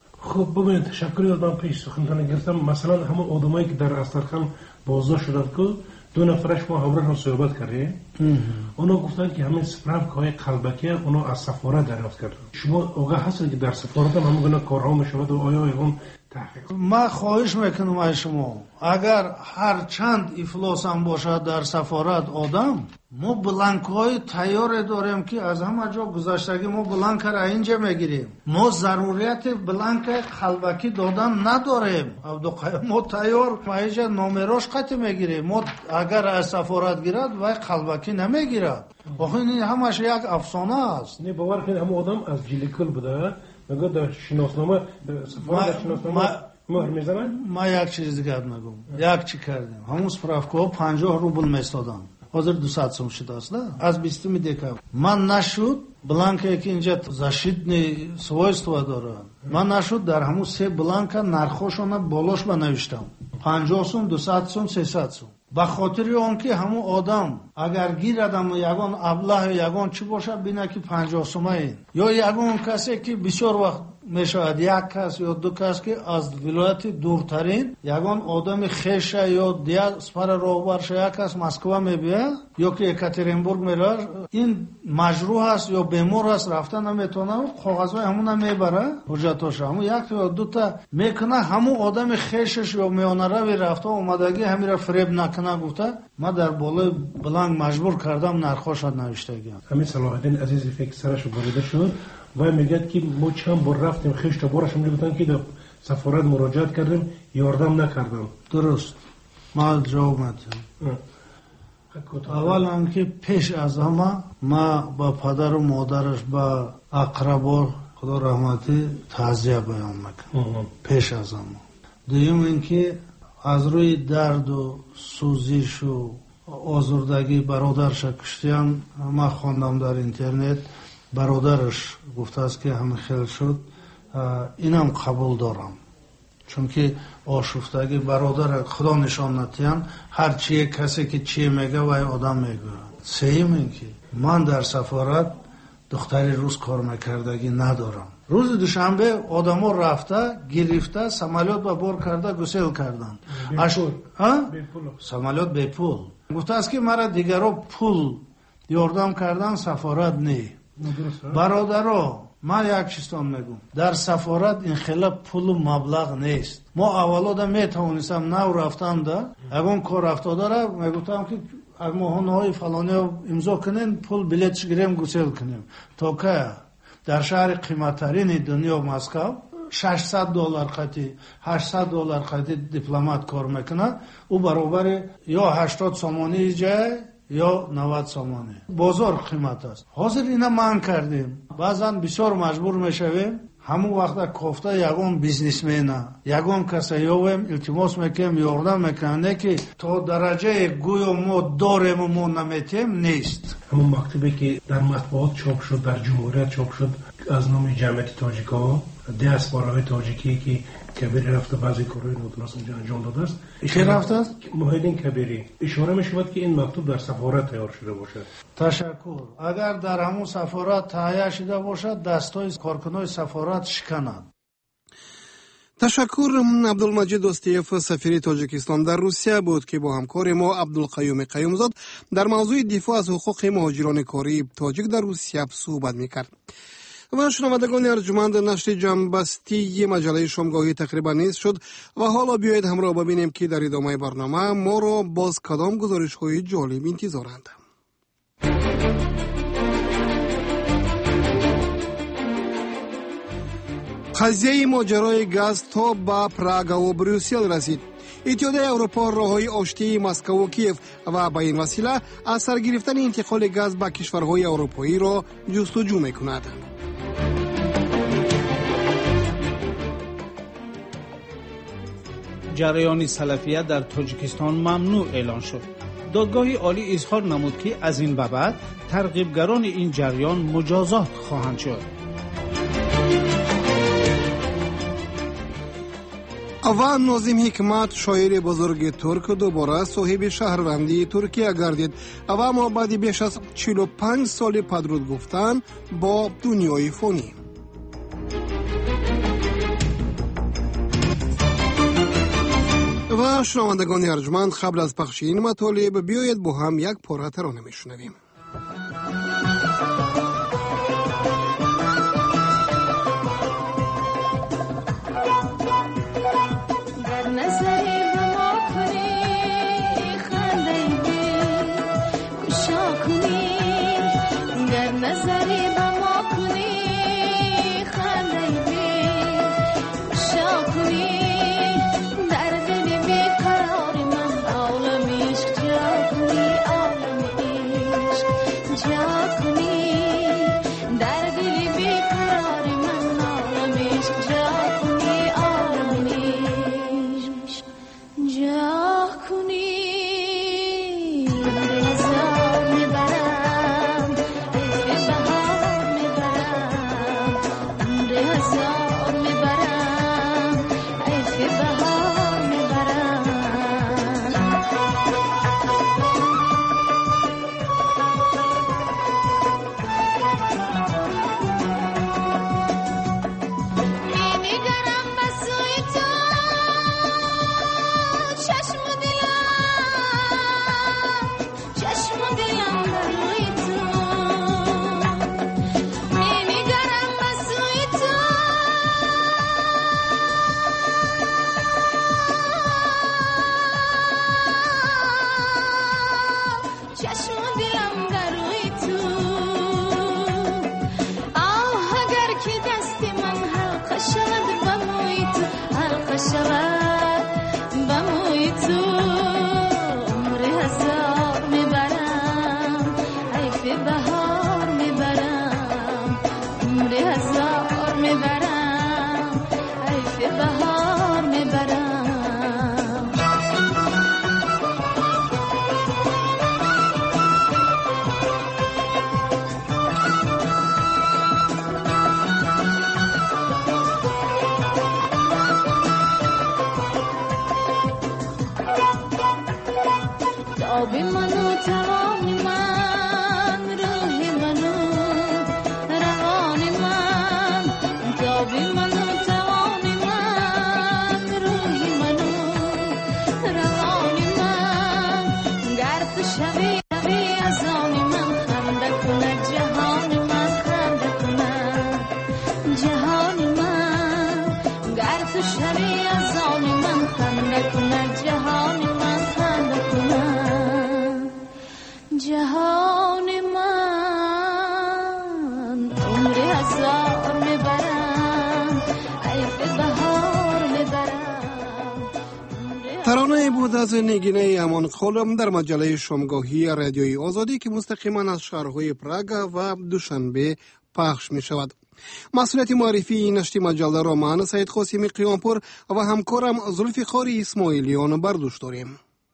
خب ببینید تشکر یادم پیش سخنتان گرفتم. مثلا همون آدمایی که در استرخان بازداشت شدن که دو نفرش ما همراه هم صحبت کردیم، اونا گفتن که همین سپرافک های قلبکی اونا از سفارت دریافت کردن. شما اوقا هست که در سفارت هم همون گونه کارها میشود و آیا اون تحقیق؟ ما خواهش میکنم از شما اگر هر چند افلاس هم باشد در سفارت آدم، ما بلانک های تیار داریم که از همه جا گذشتگی ما بلانک را اینجا میگیریم. ما ضروریت بلانک قلبکی دادن نداریم. ما تیار ما اینجا نامراش قطع میگیریم. ما اگر از سفارت گیرد و قلبکی نمیگیرد. واقعا این همش یک افسانه است. نه باور کنید هم آدم از جلیکل بوده مگه در شناسنامه سفارت شناسنامه مهر میزنن؟ ما یک چیز دیگه نگم. یک چی کردیم همون سپرافکو پنجاه روبل میستادن حاضر دویست сом شده است از بیستم دکتر من نشد бланка که اینجا защитные свойства داره من نشد در همون سه бланка نرخشون بالاش بنوشتم پنجاه сом دویست сом سیصد сом به خاطر اون که همون آدم اگر گیردم یگان ابله یگان چی باشه بینه که پنجاه сом این یا یگان کسی که بسیار وقت میشود یک کس یا دو کس که از ولایت دورترین یگان آدم خیشه یا دیگر سپر راهبرش یک کس مسکو میبیه یا که یکاترینبورگ میره این مجروح است یا بیمار است رفته نمیتونه کاغذهای همون میبره حجتاش همون یک یا دو تا میکنه همون آدم خیشش یا میانه روی رفته اومدگی همین را فریب نکنه گفته ما در بالای بلنگ مجبور کردم نرخوش نوشتگی همین صلاح الدین عزیزی فکر سرش بریده شد و میگه که ما چند بار رفتیم خشت بارش هم گفتن که در سفارت مراجعت کردیم یاردم نکردم درست ما جواب میدم اول هم که پیش از همه ما با پدر و مادرش با اقربا خدا رحمتی تعزیه بیان میکنم پیش از همه دویم این که از روی درد و سوزش و آزردگی برادرش کشتیم ما خواندم در اینترنت برادرش گفته است که همه خیل شد اینم قبول دارم چون که آشفتگی برادر خدا نشان نتیان هر چیه کسی که چیه میگه و آدم میگه سیم این که من در سفارت دختری روز کار میکردگی ندارم روز دوشنبه آدم ها رفته گرفته سمالیات با بار کرده گسیل کردن سمالیات بی پول گفته است که مرا دیگرها پول یاردم کردن سفارت نه برادرها من یک چیزتان میگم در سفارت این خیلی پول و مبلغ نیست ما اولا دا میتوانستم نو رفتم دا اگه کار افتاده را میگفتم که اگه ماهانه های فلانی امضا کنین پول بلیتش گیریم گسیل کنیم تا که در شهر قیمتترین دنیا مسکو ششصد دلار قطعی هشتصد دلار قطعی دیپلمات کار میکنه او برابر یا هشتاد سومانی جای یا نود سومانی بازار قیمت است حاضر اینا من کردیم بعضا بسیار مجبور میشویم همون وقت کوفته یگان بیزنسمن یگان کسی یاویم التماس میکنیم یاردم میکنه که تا درجه گویا ما داریم و ما نمیتیم نیست همون مکتوبی که در مطبوعات چاپ شد در جمهوریت چاپ شد از نام جمعیت تاجیک‌ها دیاسپوراهای تاجیکی که کبیری رفته بعضی کارهای نادرست اونجا انجام داده است کی رفته است؟ محیدین کبیری اشاره میشود که این مکتوب در سفارت تیار شده باشد تشکر اگر در همون سفارت تهیه شده باشد دستای کارکنای سفارت شکنند تشکر عبدالمجید دوستیف سفیر تاجیکستان در روسیه بود که با همکار ما عبدالقیوم قیومزاد در موضوع دفاع از حقوق مهاجران کاری تاجیک در روسیه صحبت میکرد. و شنوندگان ارجمند نشر جنبستی مجله شامگاهی تقریبا نیست شد و حالا بیایید همراه ببینیم که در ادامه برنامه ما را باز کدام گزارش های جالب انتظارند. قضیه ماجرای گاز تا به پراگ و بروسل رسید. اتحادیه اروپا راههای آشتی مسکو و کیف و به این وسیله از سر گرفتن انتقال گاز به کشورهای اروپایی را جستجو می‌کند. جریان سلفیه در تاجیکستان ممنوع اعلان شد. دادگاه عالی اظهار نمود که از این به بعد ترغیبگران این جریان مجازات خواهند شد. و ناظم حکمت شاعر بزرگ ترک دوباره صاحب شهروندی ترکیه گردید و ما بعد بیش از چهل و پنج سال پدرود گفتن با دنیای فانی. و شنوندگان ارجمند قبل از پخش این مطالب بیایید با هم یک پاره ترانه میشنویم. جابی منو توانی من روحی منو روانی من جابی منو توانی من روحی منو روانی من گر تو شوی شوی از آنی من خنده کنه جهانی من خنده کنه جهانی من گر تو شوی از آنی من خنده کنه جهانی من خنده کنه جهانی من عمری هزار میبرم ایف بهار میبرم. ترانه بود از نگینه امان خولم در مجله شامگاهی رادیوی آزادی که مستقیما از شهرهای پراگ و دوشنبه پخش می شود. مسئولیت معرفی نشر مجله را من سید قاسمی قیامپور و همکارم زلفقار اسماعیلیان بر دوش داریم.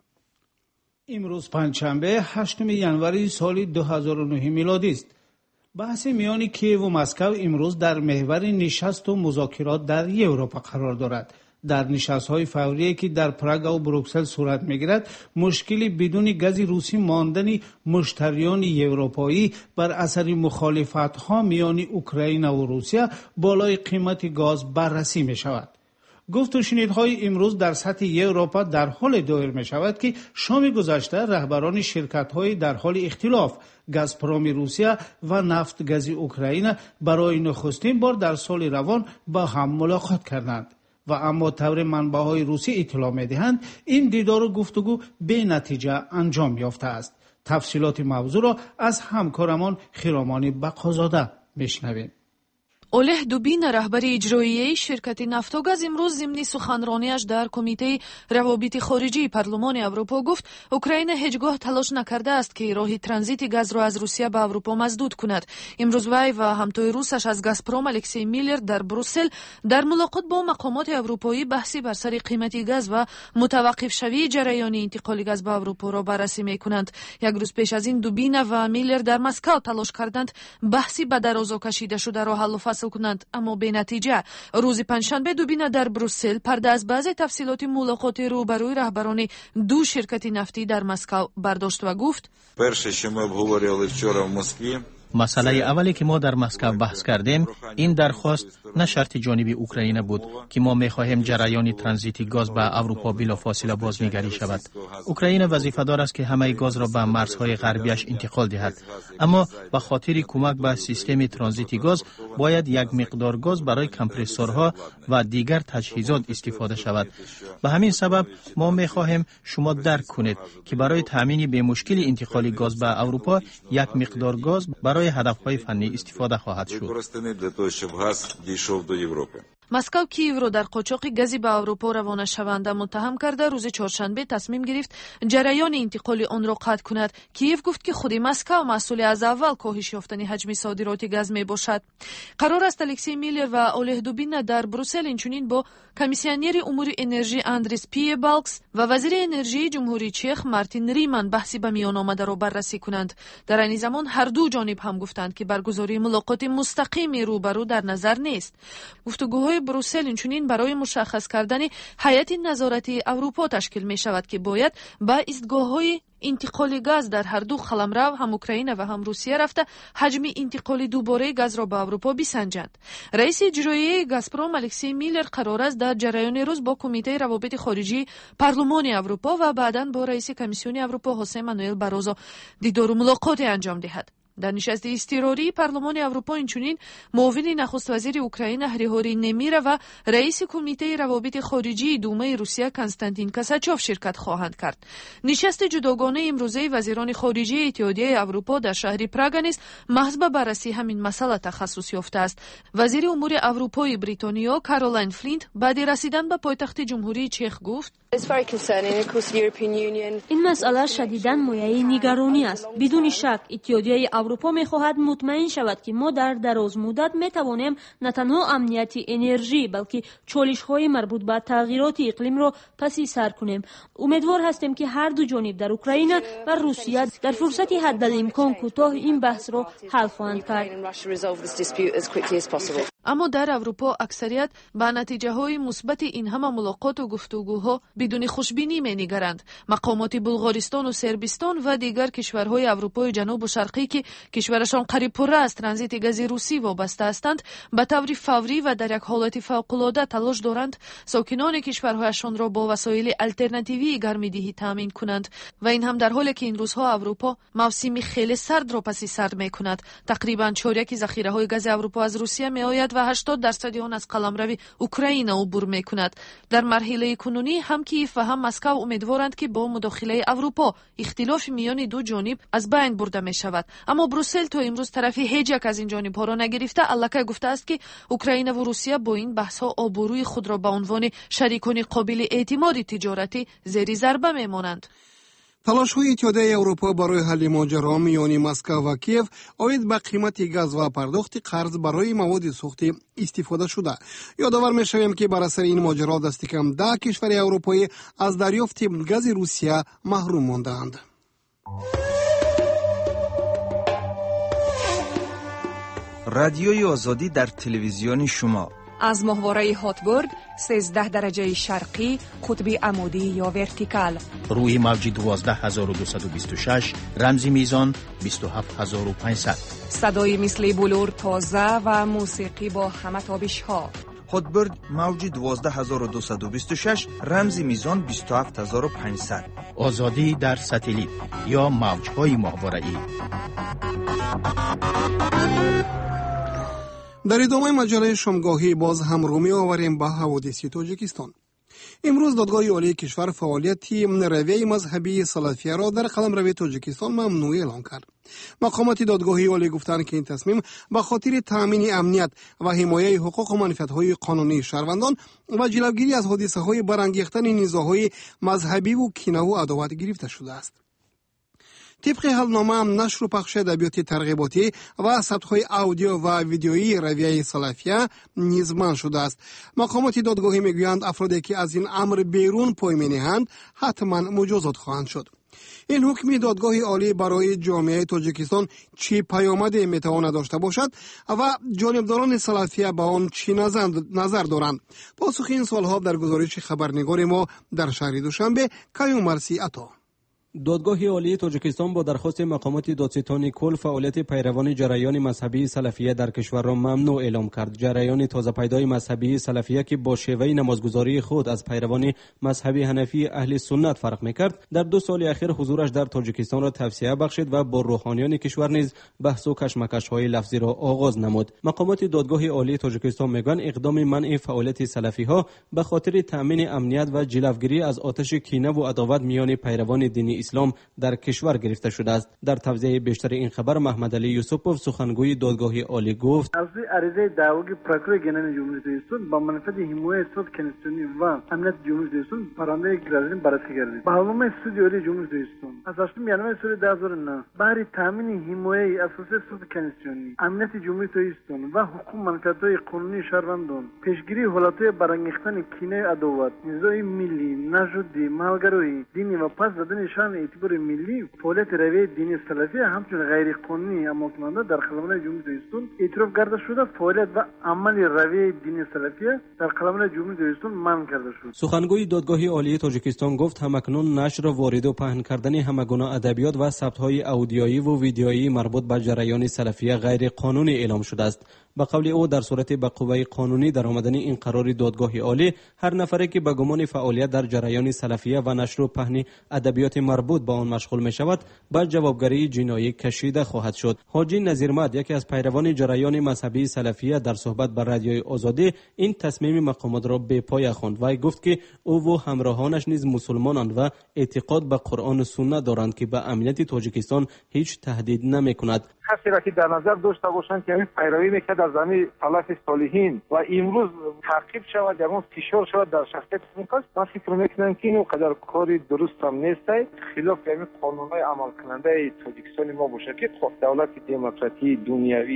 امروز پنجشنبه هشتم ژانویه سال دو هزار و نه میلادی است. بحث میان کیف و مسکو امروز در محور نشست و مذاکرات در اروپا قرار دارد. در نشست‌های فوری که در پراگ و بروکسل صورت می‌گیرد، مشکلی بدون گاز روسی ماندن مشتریان اروپایی بر اثر مخالفت‌ها میان اوکراین و روسیه بالای قیمت گاز بررسی می‌شود. گفت و شنیدهای امروز در سطح اروپا در حال دایر می شود که شام گذشته رهبران شرکت‌های در حال اختلاف گازپروم روسیه و نفت گاز اوکراین برای نخستین بار در سال روان با هم ملاقات کردند و اما طور منبع‌های روسی اطلاع می‌دهند این دیدار و گفتگو به نتیجه انجام یافته است. تفصیلات موضوع را از همکارمان خیرامانی بقازاده میشنویم. олеҳ дубина раҳбари иҷроияи ширкати нафтогаз имрӯз зимни суханронияш дар кумитаи равобити хориҷии парлумони аврупо гуфт украина ҳеҷ гоҳ талош накардааст ки роҳи транзити газро аз русия ба аврупо маздуд кунад. имрӯз вай ва ҳамтои русаш аз газпром алексей миллер дар брюссел дар мулоқот бо мақомоти аврупоӣ баҳси бар сари қимати газ ва мутаваққифшавии ҷараёни интиқоли газ ба аврупоро баррасӣ мекунанд. як рӯз пеш аз ин дубина ва миллер дар москав талош карданд баҳси ба дарозо кашидашударо ҳаллу фасл کنند اما به نتیجه. روز پنجشنبه دوبینه در بروسل پرده از بعضی تفصیلات ملاقات روبروی رهبران دو شرکت نفتی در مسکو برداشت و گفت перше, що ми обговорювали вчора в Москві مسئله اولی که ما در مسکو بحث کردیم این درخواست نه شرط جانبی اوکراین بود که ما می‌خواهیم جریان ترانزیت گاز به اروپا بلافاصله بازنگری شود. اوکراین وظیفه‌دار است که همه گاز را به مرزهای غربیش انتقال دهد، اما به خاطر کمک به سیستم ترانزیت گاز باید یک مقدار گاز برای کمپرسورها و دیگر تجهیزات استفاده شود. به همین سبب ما می‌خواهیم شما درک کنید که برای تامین به مشکل انتقال گاز به اروپا یک مقدار گاز برای هدف‌های فنی استفاده خواهد شد. مسکو کییو در قاچاق گازی به اروپا روانه شونده متهم کرده روز چهارشنبه تصمیم گرفت جریان انتقال آن را قطع کند. کییو گفت که خود مسکو مسئول از اول کاهش یافتن حجم صادرات گاز می باشد. قرار است الکسی میلر و اولeh دوبینا در بروسل اینچنین با کمیسیونر امور انرژی اندریس پیبالکس و وزیر انرژی جمهوری چخ مارتین ریمان بحثی به میان آمده را بررسی کنند. در این زمان هر دو جانب هم گفتند که برگزاری ملاقات مستقیم روبرو در نظر نیست. گفتگوهای بروسل اینچنین برای مشخص کردن هیئت نظارتی اروپا تشکیل می شود که باید با ایستگاه‌های انتقال گاز در هر دو قلمرو هم اوکراین و هم روسیه رفته حجم انتقال دوباره گاز را به اروپا بسنجند. رئیس اجرایی گازپروم الکسی میلر قرار است در جریان روز با کمیته روابط خارجی پارلمان اروپا و بعداً با رئیس کمیسیون اروپا حوسه مانوئل باروزو دیدار و ملاقات انجام دهد. در نشست اضطراری پارلمان اروپا اینچنین معاون نخست وزیر اوکراین هریهوری نمیره و رئیس کمیته روابط خارجی دومه روسیه کنستانتین کاساچوف شرکت خواهند کرد. نشست جداگانه امروزه وزیران خارجه اتحادیه اروپا در شهر پراگ نیز محض به بررسی همین مسئله تخصص یافته است. وزیر امور اروپای بریتانیا کارولین فلینت بعد رسیدن به پایتخت جمهوری چخ گفت این مسئله شدیداً مایه نگرانی است. بدون شک اتحادیه اروپا می‌خواهد مطمئن شود که ما در دراز مدت می‌توانیم نه تنها امنیت انرژی بلکه چالش‌های مربوط به تغییرات اقلیم را پس سر کنیم. امیدوار هستیم که هر دو جانب در اوکراین و روسیه در فرصت حدالامکان کوتاه این بحث را حل خواهند کرد. اما در اروپا اکثریت به نتیجه های مثبت این همه ملاقات و گفتگوها بدون خوشبینی می‌نگرند. مقامات بلغارستان و صربستان و دیگر کشورهای اروپای جنوب و شرقی که کشورشان قریب پر از ترانزیت گاز روسی وابسته هستند، به طور فوری و در یک حالت فوق‌العاده تلاش دارند ساکنان کشورهایشان را با وسایل الटरनेटिوی گرمایدهی تامین کنند و این هم در حالی که این روزها اروپا موسم خیلی سرد را پس سرد می‌کند. تقریباً چهارک ذخیره‌های گاز اروپا از روسیه می‌آید و هشتاد درصد آن از قلمرو اوکراین عبور می‌کند. در مرحله کنونی هم کیف و هم مسکو امیدوارند که با مداخله اروپا اختلاف میان دو جانب از بین برده می‌شود. اما بروسل تا امروز طرفی هیچ یک از این جانب‌ها را نگرفته. الکی گفته است که اوکراین و روسیه با این بحث‌ها آبروی خود را به عنوان شریکان قابل اعتماد تجارتی زیر ضربه می‌مانند. تلاش‌های اتحادیه اروپا برای حل ماجرا میان مسکو و کیف اوید به قیمت گاز و پرداخت قرض برای مواد سوختی استفاده شده. یادآور می‌شویم که بر اثر این ماجرا دست کم ده کشور اروپایی از دریافت گاز روسیه محروم ماندند. رادیوی آزادی در تلویزیون شما از ماهواره هاتبرد سیزده درجه شرقی قطب عمودی یا ورتیکال روی موج دوازده هزار و دویست و بیست و شش رمزی میزان بیست و هفت هزار و پانصد صدای مثل بلور تازه و موسیقی با همه تابش ها. هاتبرد موج دوازده هزار و دویست و بیست و شش رمزی میزان بیست و هفت هزار و پانصد. آزادی در ساتلیت یا موج‌های ماهواره‌ای. در ادامه مجله شامگاهی باز هم رو می آوریم به حوادث تاجیکستان. امروز دادگاه عالی کشور فعالیت رویه مذهبی سلفیه را در قلمرو تاجیکستان ممنوع اعلام کرد. مقامات دادگاه عالی گفتند که این تصمیم به خاطر تامین امنیت و حمایت حقوق و منفعت‌های قانونی شهروندان و جلوگیری از حادثه‌های برانگیختن نزاع‌های مذهبی و کینه و عداوت گرفته شده است. طبق حلنامه هم نشر و پخش ادبیات ترغیباتی و ثبت‌های اودیو و ویدیویی رویه سلفیه نیز منع شده است. مقامات دادگاهی میگویند افرادی که از این امر بیرون پای می‌نهند حتما مجازات خواهند شد. این حکم دادگاه عالی برای جامعه تاجیکستان چی پیامدی میتواند داشته باشد و جانبداران سلفیه با آن چی نظر دارند؟ پاسخ این سوالها در گزارش خبرنگار ما در شهر دوشنبه کیوم مرسی عطا. دادگاه عالی تاجیکستان با درخواست مقامات دادستانی کل فعالیت پیروان جریان مذهبی سلفیه در کشور را ممنوع اعلام کرد. جریان تازه پیدای مذهبی سلفیه که با شیوه نمازگزاری خود از پیروان مذهبی حنفی اهل سنت فرق میکرد، در دو سال اخیر حضورش در تاجیکستان را توسعه بخشید و با روحانیان کشور نیز بحث و کشمکش های لفظی را آغاز نمود. مقامات دادگاه عالی تاجیکستان میگن اقدام منع فعالیت سلفی ها به خاطر تامین امنیت و جلوگیری از آتش کینه و عداوت میان پیروان دین اسلام در کشور گرفته شده است. در توضیح بیشتر این خبر محمد علی یوسفوف سخنگوی دادگاه عالی گفت: از عریضه دعوی پروکور جنرال جمهوری اسلامی با منفعت حمایت صد کنستانی و امنیت جمهوری اسلامی پرونده گرازین بررسی کردیم. به علوم استودیو عالی جمهوری اسلامی از هشتم ژانویه سال دو هزار و نه برای تامین حمایت اساسی صد کنستانی امنیت جمهوری اسلامی و حقوق منفعت‌های قانونی شهروندان، پیشگیری حالت‌های برانگیختن کینه و عداوت، نزاع ملی، نژادی، ملگرایی، دینی و پس دادن شان اعتبار ملی، فعالیت رویه دینی سلفی همچون غیر قانونی اما کننده در قلمرو جمهوری اسلامی اعتراف کرده شده. فعالیت و عمل رویه دینی سلفی در قلمرو جمهوری اسلامی منع کرده شد. سخنگوی دادگاه عالی تاجیکستان گفت همکنون نشر، وارد و پهن کردن همگونه ادبیات و ثبت‌های اودیویی و ویدیویی مربوط به جریان سلفیه غیر قانونی اعلام شده است. به قول او در صورت به قوه قانونی در آمدن این قرار دادگاه عالی، هر نفری که به گمان فعالیت در جریان سلفیه و نشر و پهن ادبیات مربوط به آن مشغول می شود به جوابگری جنایی کشیده خواهد شد. حاجی نظیرمد، یکی از پیروان جریان مذهبی سلفیه، در صحبت با رادیوی آزادی این تصمیم مقامات را به پای خواند و گفت که او و همراهانش نیز مسلمانند و اعتقاد به قرآن و سنت دارند که به امنیت تاجیکستان هیچ تهدید نمی کند. کسی را که در نظر داشته باشند که این پیروی میکرد از زمین سلف صالحین و امروز تعقیب شود یا فشار شود در شخصیت میکاس، من فکر میکنم که این قدر کاری درست هم نیست، خلاف همین قانونهای عمل کننده تاجیکستان ما باشه که دولت دموکراتی دنیوی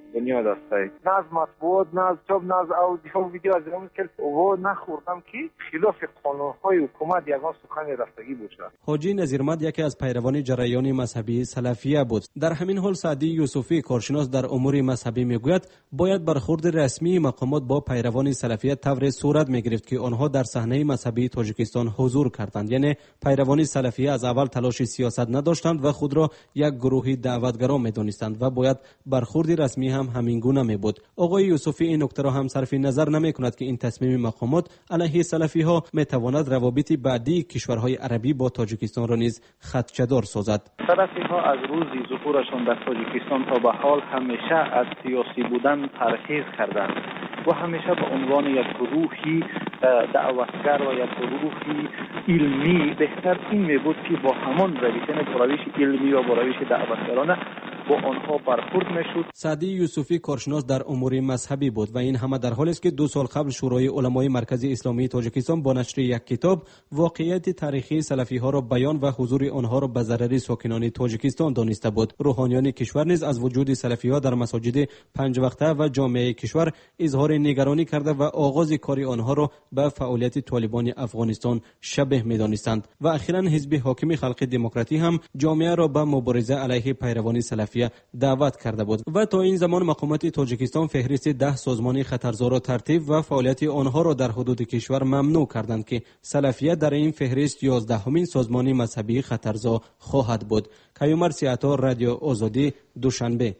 بنیاد است. نه از مطبوعات، نه از چاپ، نه از اودیو و ویدیو از این که و نخوردم که خلاف قانون‌های حکومت یگان سخن رفتگی باشد. حاجی نظیرمد یکی از پیروان جریان مذهبی سلفیه بود. در همین حال سعدی یوسفی کارشناس در امور مذهبی میگوید باید برخورد رسمی مقامات با پیروان سلفیه طور صورت میگرفت که آنها در صحنه مذهبی تاجیکستان حضور کردند. یعنی پیروان سلفیه از اول تلاش سیاست نداشتند و خود را یک گروهی دعوتگرا میدانستند و باید برخورد رسمی هم همین گونه می بود. آقای یوسفی این نکته را هم صرف نظر نمی کند که این تصمیم مقامات علیه سلفی ها می تواند روابط بعدی کشورهای عربی با تاجیکستان را نیز خدشه‌دار سازد. سلفی ها از روزی ظهورشان در تاجیکستان تا به حال همیشه از سیاسی بودن پرهیز کردند و همیشه به عنوان یک گروهی دعوتگر و یک گروهی علمی بهتر این می بود که با همان روش روش علمی و با روش دعوتگرانه با آنها برخورد میشد. سعدی یوسفی کارشناس در امور مذهبی بود و این همه در حالی است که دو سال قبل شورای علمای مرکزی اسلامی تاجیکستان با نشر یک کتاب واقعیت تاریخی سلفی ها را بیان و حضور آنها را به ضرر ساکنان تاجیکستان دانسته بود. روحانیان کشور نیز از وجود سلفی ها در مساجد پنج وقته و جامعه کشور اظهار نگرانی کرده و آغاز کار آنها را به فعالیت طالبان افغانستان شبیه می‌دانستند و اخیراً حزب حاکم خلق دموکراتی هم جامعه را به مبارزه علیه پیروان سلفی دعوت کرده بود و تا این زمان مقامات تاجیکستان فهرست ده سازمان خطرزا را ترتیب و فعالیت آنها را در حدود کشور ممنوع کردند که سلفیه در این فهرست یازدهمین سازمان مذهبی خطرزا خواهد بود. کیومرث عطا، رادیو آزادی، دوشنبه.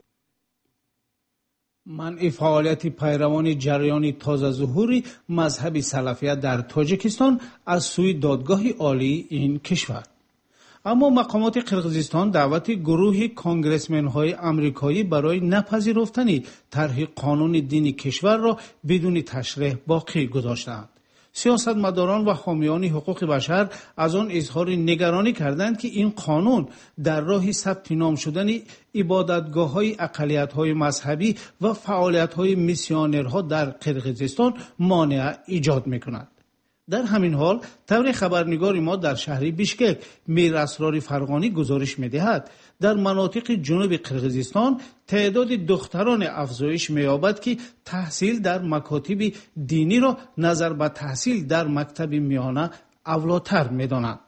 منع فعالیت پیروان جریان تازه ظهوری مذهبی سلفیه در تاجیکستان از سوی دادگاه عالی این کشور. اما مقامات قرقیزستان دعوت گروه کانگرسمن‌های آمریکایی برای نپذیرفتن طرح قانون دینی کشور را بدون تشریح باقی گذاشتند. سیاستمداران و حامیان حقوق بشر از آن اظهار نگرانی کردند که این قانون در راه ثبت نام شدن عبادتگاه‌های اقلیت‌های مذهبی و فعالیت‌های میسیونرها در قرقیزستان مانع ایجاد می‌کند. در همین حال طور خبرنگار ما در شهر بیشکک میر اسرار فرغانی گزارش می‌دهد در مناطق جنوب قرقیزستان تعداد دختران افزایش می‌یابد که تحصیل در مکاتب دینی را نظر به تحصیل در مکتب میانه اولاتر می‌دانند.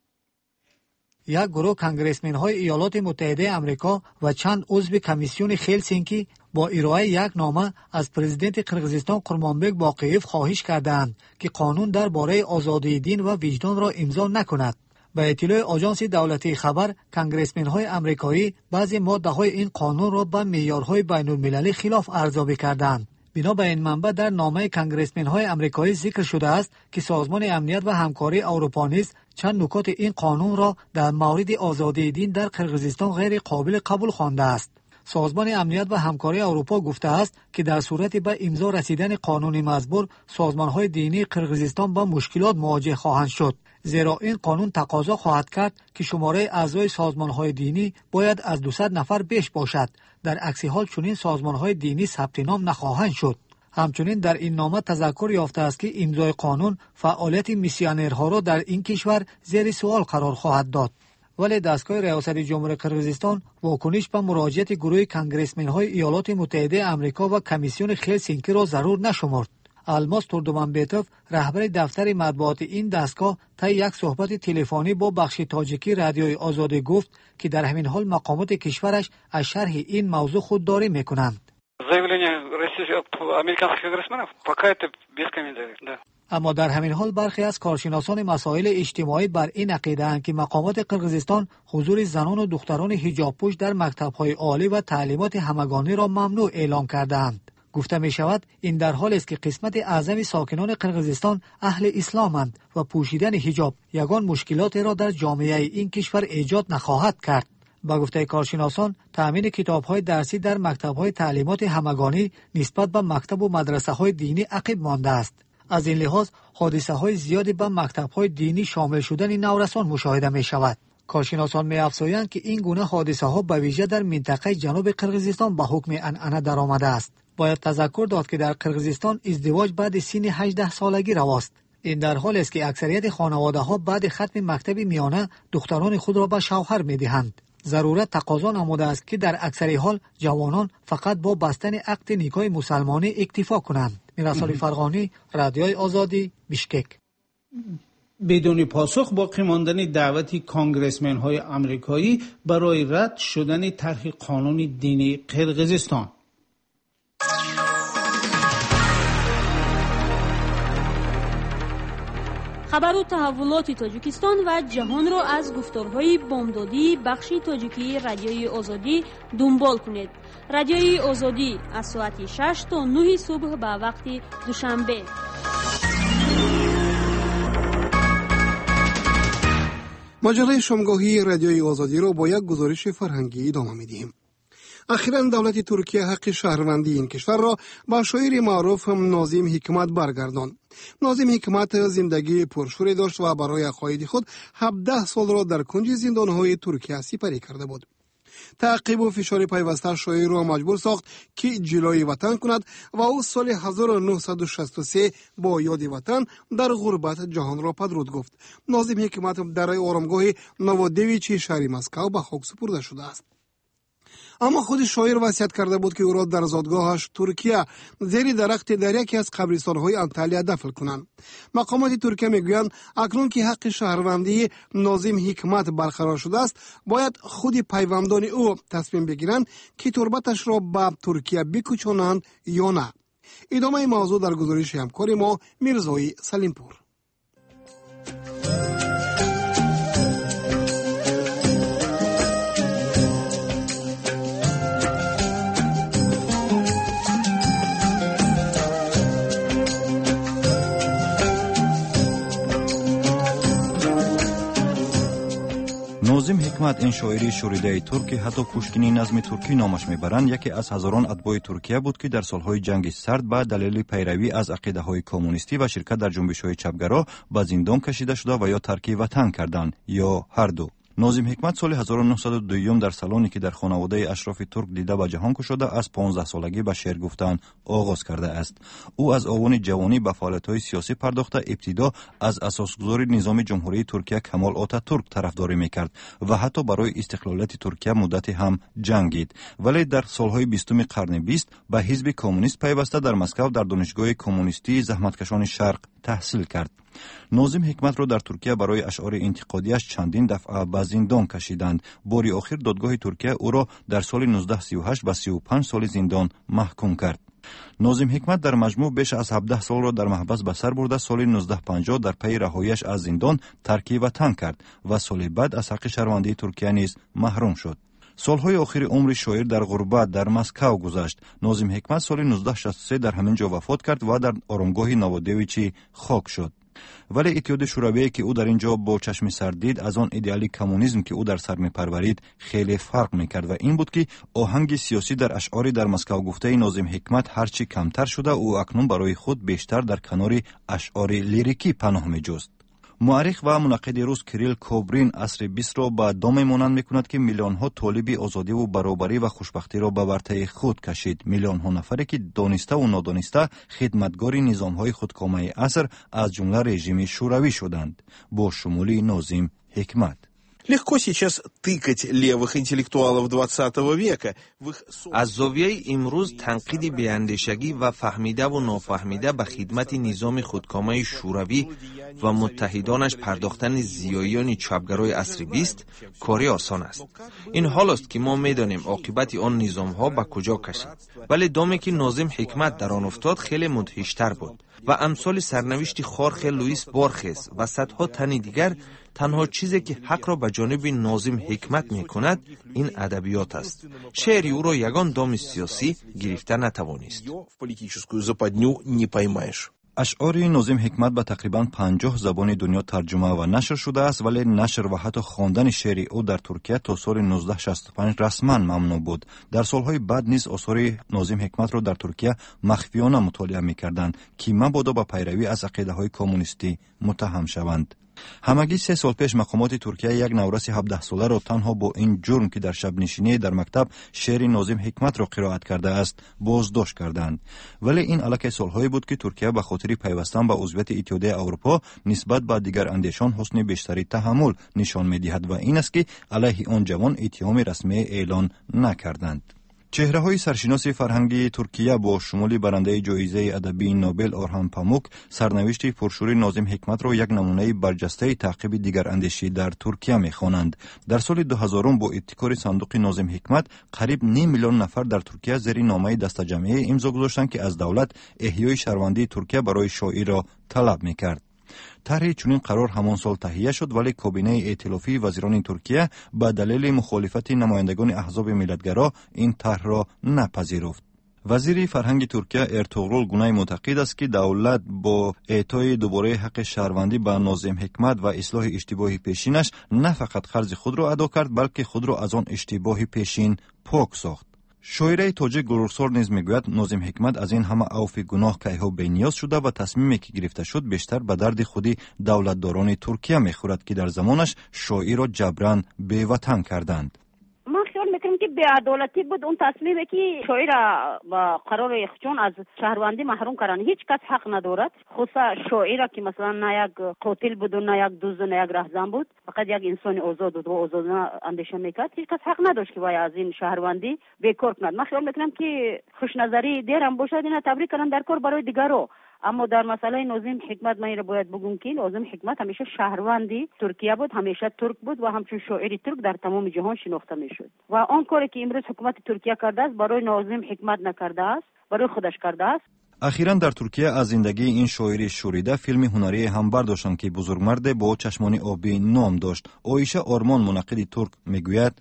یک گروه کانگرسمن‌های ایالات متحده آمریکا و چند عضو کمیسیون هلسینکی با ارائه یک نامه از پرزیدنت قرقیزستان قرمانبک باقیف خواهش کردند که قانون درباره آزادی دین و وجدان را امضا نکند. به اطلاع آژانس دولتی خبر، کانگرسمن‌های آمریکایی بعضی ماده‌های این قانون را به معیارهای بین‌المللی خلاف ارزیابی کردند. بنا به این منبع در نامه کانگرسمن‌های آمریکایی ذکر شده است که سازمان امنیت و همکاری اروپا نیز چند نکات این قانون را در مورد آزادی دین در قرقیزستان غیر قابل قبول خوانده است. سازمان امنیت و همکاری اروپا گفته است که در صورت به امضا رسیدن قانون مزبور، سازمان‌های دینی قرقیزستان با مشکلات مواجه خواهند شد، زیرا این قانون تقاضا خواهد کرد که شماره اعضای سازمان‌های دینی باید از دویست نفر بیش باشد. در عکس حال چنین سازمان‌های دینی ثبت نام نخواهند شد. همچنین در این نامه تذکر یافته است که امضای قانون فعالیت میسیونرها را در این کشور زیر سوال قرار خواهد داد. ولی دستگاه ریاست جمهوری قرقیزستان واکنش به مراجعت گروه کانگرسمن‌های ایالات متحده آمریکا و کمیسیون هلسینکی را ضرور نشمرد. الماس توردومنبتوف، رهبر دفتر مطبوعات این دستگاه، طی یک صحبت تلفنی با بخش تاجیکی رادیوی آزادی گفت که در همین حال مقامات کشورش از شرح این موضوع خودداری می‌کنند. اما در همین حال برخی از کارشناسان مسائل اجتماعی بر این عقیده‌اند که مقامات قرقیزستان حضور زنان و دختران حجاب پوش در مکتب‌های عالی و تعلیمات همگانی را ممنوع اعلام کرده‌اند. گفته می شود این در حالی است که قسمت اعظم ساکنان قرقیزستان اهل اسلامند و پوشیدن حجاب یگان مشکلاتی را در جامعه این کشور ایجاد نخواهد کرد. با گفته کارشناسان، تأمین کتاب‌های درسی در مکتب‌های تعلیمات همگانی نسبت به مکتب و مدرسه‌های دینی عقب مانده است. از این لحاظ حادثه‌های زیادی به مکتب‌های دینی شامل شدن نورسان مشاهده می‌شود. کارشناسان می‌افزایند که این گونه حادثه‌ها به ویژه در منطقه جنوب قرقیزستان به حکم عنعنه درآمده است. باید تذکر داد که در قرقیزستان ازدواج بعد سن هجده سالگی رواست. این در حالی است که اکثریت خانواده‌ها بعد ختم مکتب میانه دختران خود را به شوهر می‌دهند. ضرورت تقاضا نموده است که در اکثر حال جوانان فقط با بستن عقد نکاح مسلمانی اکتفا کنند. میرسالی فرغانی، رادیوی آزادی، بیشکک. بدون پاسخ باقی ماندن دعوت کانگرسمن های آمریکایی برای رد شدن طرح قانون دینی قرقیزستان. خبر و تحولات تاجیکستان و جهان را از گفتارهای بامدادی بخش تاجیکی رادیوی آزادی دنبال کنید. رادیوی آزادی از ساعت شش تا نه صبح به وقت دوشنبه. ماجرای شامگاهی رادیوی آزادی را با یک گزارش فرهنگی ادامه می‌دهیم. اخیراً دولت ترکیه حق شهروندی این کشور را با شاعر معروف ناظم حکمت برگرداند. ناظم حکمت زندگی پرشوری داشت و برای عقاید خود هفده سال را در کنج زندان‌های ترکیه سپری کرده بود. تعقیب و فشار پیوسته شاعر را مجبور ساخت که جلوی وطن کند و او سال هزار و نهصد و شصت و سه با یاد وطن در غربت جهان را پدرود گفت. ناظم حکمت در آرامگاه نوادویچ شهر مسکو به خاک سپرده شده است. اما خود شاعر وصیت کرده بود که او را در زادگاهش ترکیه زیر درخت در یکی از قبرستان‌های انطالیا دفن کنند. مقامات ترکیه میگویند اکنون که حق شهروندی ناظم حکمت برقرار شده است، باید خود پیوندان او تصمیم بگیرند که تربتش را به ترکیه بکوچانند یا نه. ادامه موضوع در گزارش همکار ما میرزای سلیمپور. ناظم حکمت این شاعری شوریده ترک حتی پوشکینی نظم ترکی نامش میبرند یکی از هزاران اتباع ترکیه بود که در سالهای جنگ سرد به دلیل پیروی از عقیده‌های کمونیستی و شرکت در جنبش‌های چپگرا به زندان کشیده شده و یا ترک وطن کردند یا هر دو. ناظم حکمت سال هزار و نهصد و دو در سالانی که در خانواده اشراف ترک دیده به جهان گشوده از پانزده سالگی به شعر گفتن آغاز کرده است. او از آوان جوانی به فعالیت‌های سیاسی پرداخته ابتدا از اساسگذار نظام جمهوری ترکیه کمال آتاتورک طرفداری میکرد و حتی برای استقلالیت ترکیه مدتی هم جنگید، ولی در سالهای بیستم قرن بیست به حزب کمونیست پیوسته در مسکو در دانشگاه کمونیستی زحمتکشان شرق تحصیل کرد. ناظم حکمت را در ترکیه برای اشعار انتقادیش چندین دفعه به زندان کشیدند. باری آخر دادگاه ترکیه او را در سال نوزده سی و هشت به سی و پنج سال زندان محکوم کرد. ناظم حکمت در مجموع بیش از هفده سال را در محبس به سر برده سال نوزده پنجاه در پی رهاییش از زندان ترک وطن کرد و سال بعد از حق شهروندی ترکیه نیز محروم شد. سالهای آخر عمر شاعر در غربت در مسکو گذشت. ناظم حکمت سال نوزده شصت و سه در همین جا وفات کرد و در آرامگاه نوادویچی خاک شد. ولی اتحاد شوروی که او در اینجا با چشم سر دید از آن ایدئالی کمونیسم که او در سر میپرورید خیلی فرق میکرد و این بود که آهنگ سیاسی در اشعاری در مسکو گفته ناظم حکمت هرچی کمتر شده او اکنون برای خود بیشتر در کنار اشعار لیریکی پناه میجست. مورخ و منقد روس کریل کوبرین عصر بیست را به دام مانند میکند که میلیون ها طالب آزادی و برابری و خوشبختی را به ورطه خود کشید. میلیون ها نفری که دانسته و نادانسته خدمتگار نظام های خودکامه عصر از جمله رژیم شوروی شدند با شمول ناظم حکمت. Легко сейчас тыкать левых интеллектуалов двадцатого века. از زاویه امروز تنقید بیاندیشگی و فهمیده و نافهمیده به خدمت نظام خودکامه شوروی و متحدانش پرداختن زیاییان چپگرای عصر بیست کاری آسان است. این حال است که ما میدانیم عاقبت آن نظام ها به کجا کشید، ولی دامی که ناظم حکمت در آن افتاد خیلی مدهشتر بود و امثال سرنوشت خارخ لوئیس بورخس و صدها تن دیگر. تنها چیزی که حق را به جانب ناظم حکمت می کند این ادبیات است. شعر او را یگان دام سیاسی گرفته نتوانست. اشعار ناظم حکمت به تقریباً پنجاه زبان دنیا ترجمه و نشر شده است، ولی نشر و حتی خواندن شعر او در ترکیه تا سال نوزده شصت و پنج رسما ممنوع بود. در سالهای بعد نیز آثار ناظم حکمت را در ترکیه مخفیانه مطالعه می‌کردند که مبادا به پیروی از عقیده‌های کمونیستی متهم شوند. ҳамагӣ се сол пеш мақомоти Туркия як навраси ҳабдаҳ соларо танҳо бо ин ҷурм ки дар шабнишинӣ дар мактаб шеъри Нозим Ҳикматро қироат кардааст боздошт карданд. Вале ин аллакай солҳое буд ки Туркия ба хотири пайвастан ба узвияти Иттиҳодияи Аврупо нисбат ба дигарандешон ҳусни бештари таҳаммул нишон медиҳад ва ин аст ки алайҳи он ҷавон иттиҳоми расмие эълон накарданд. чеҳраҳои саршиноси фарҳанги Туркия бо шумули барандаи ҷоизаи адабии Нобел Орҳан Памук сарнавишти пуршӯри Нозим Ҳикматро як намунаи барҷастаи таъқиби дигарандешӣ дар Туркия мехонанд. Дар соли дуҳазорум бо ибтикори сандуқи Нозим Ҳикмат қариб ним миллион нафар дар Туркия зери номаи дастаҷамъие имзо гузоштанд ки аз давлат эҳёи шаҳрвандии Туркия барои шоирро талаб мекард. طرح چنین قرار همان سال تهیه شد ولی کابینه ائتلافی وزیران ترکیه به دلیل مخالفت نمایندگان احزاب ملتگرا این طرح را نپذیرفت. وزیر فرهنگ ترکیه ارطغرل گونای معتقد است که دولت با اعطای دوباره حق شهروندی به ناظم حکمت و اصلاح اشتباه پیشینش نه فقط قرض خود را ادا کرد بلکه خود را از آن اشتباه پیشین پاک ساخت. شاعره توجیک گلورسور نیز میگوید ناظم حکمت از این همه عوف گناه کیها بینیاز شده و تصمیمی که گرفته شد بیشتر به درد خودی دولتداران ترکیه میخورد که در زمانش شاعر را جبران بی‌وطن کردند. من خیال میکنم که بی‌عدالتی بود اون تصمیمی که شاعر با قرار چون از شهروندی محروم کردن. هیچ کس حق ندارد، خصوصا شاعر که مثلا نه یک قاتل بود و نه یک دزد و نه یک رهزن بود، فقط یک انسان آزاد بود و آزادانه اندیشه میکرد. هیچ کس حق نداشت که باید از این شهروندی بیکار کند. من خیال میکنم که خوشنظری دیرم باشد اینا تبریک کردن در کار برای دیگرو. اما در مسئله ناظم حکمت من باید بگم که ناظم حکمت همیشه شهروندی ترکیه بود، همیشه ترک بود و همچون شاعری ترک در تمام جهان شناخته میشد و آن کاری که امروز حکومت ترکیه کرده است برای ناظم حکمت نکرده است، برای خودش کرده است. اخیراً در ترکیه از زندگی این شاعری شوریده فیلم هنری هم برداشتند که بزرگمرد با چشمان آبی نام داشت. عایشه آرمان منقد ترک میگوید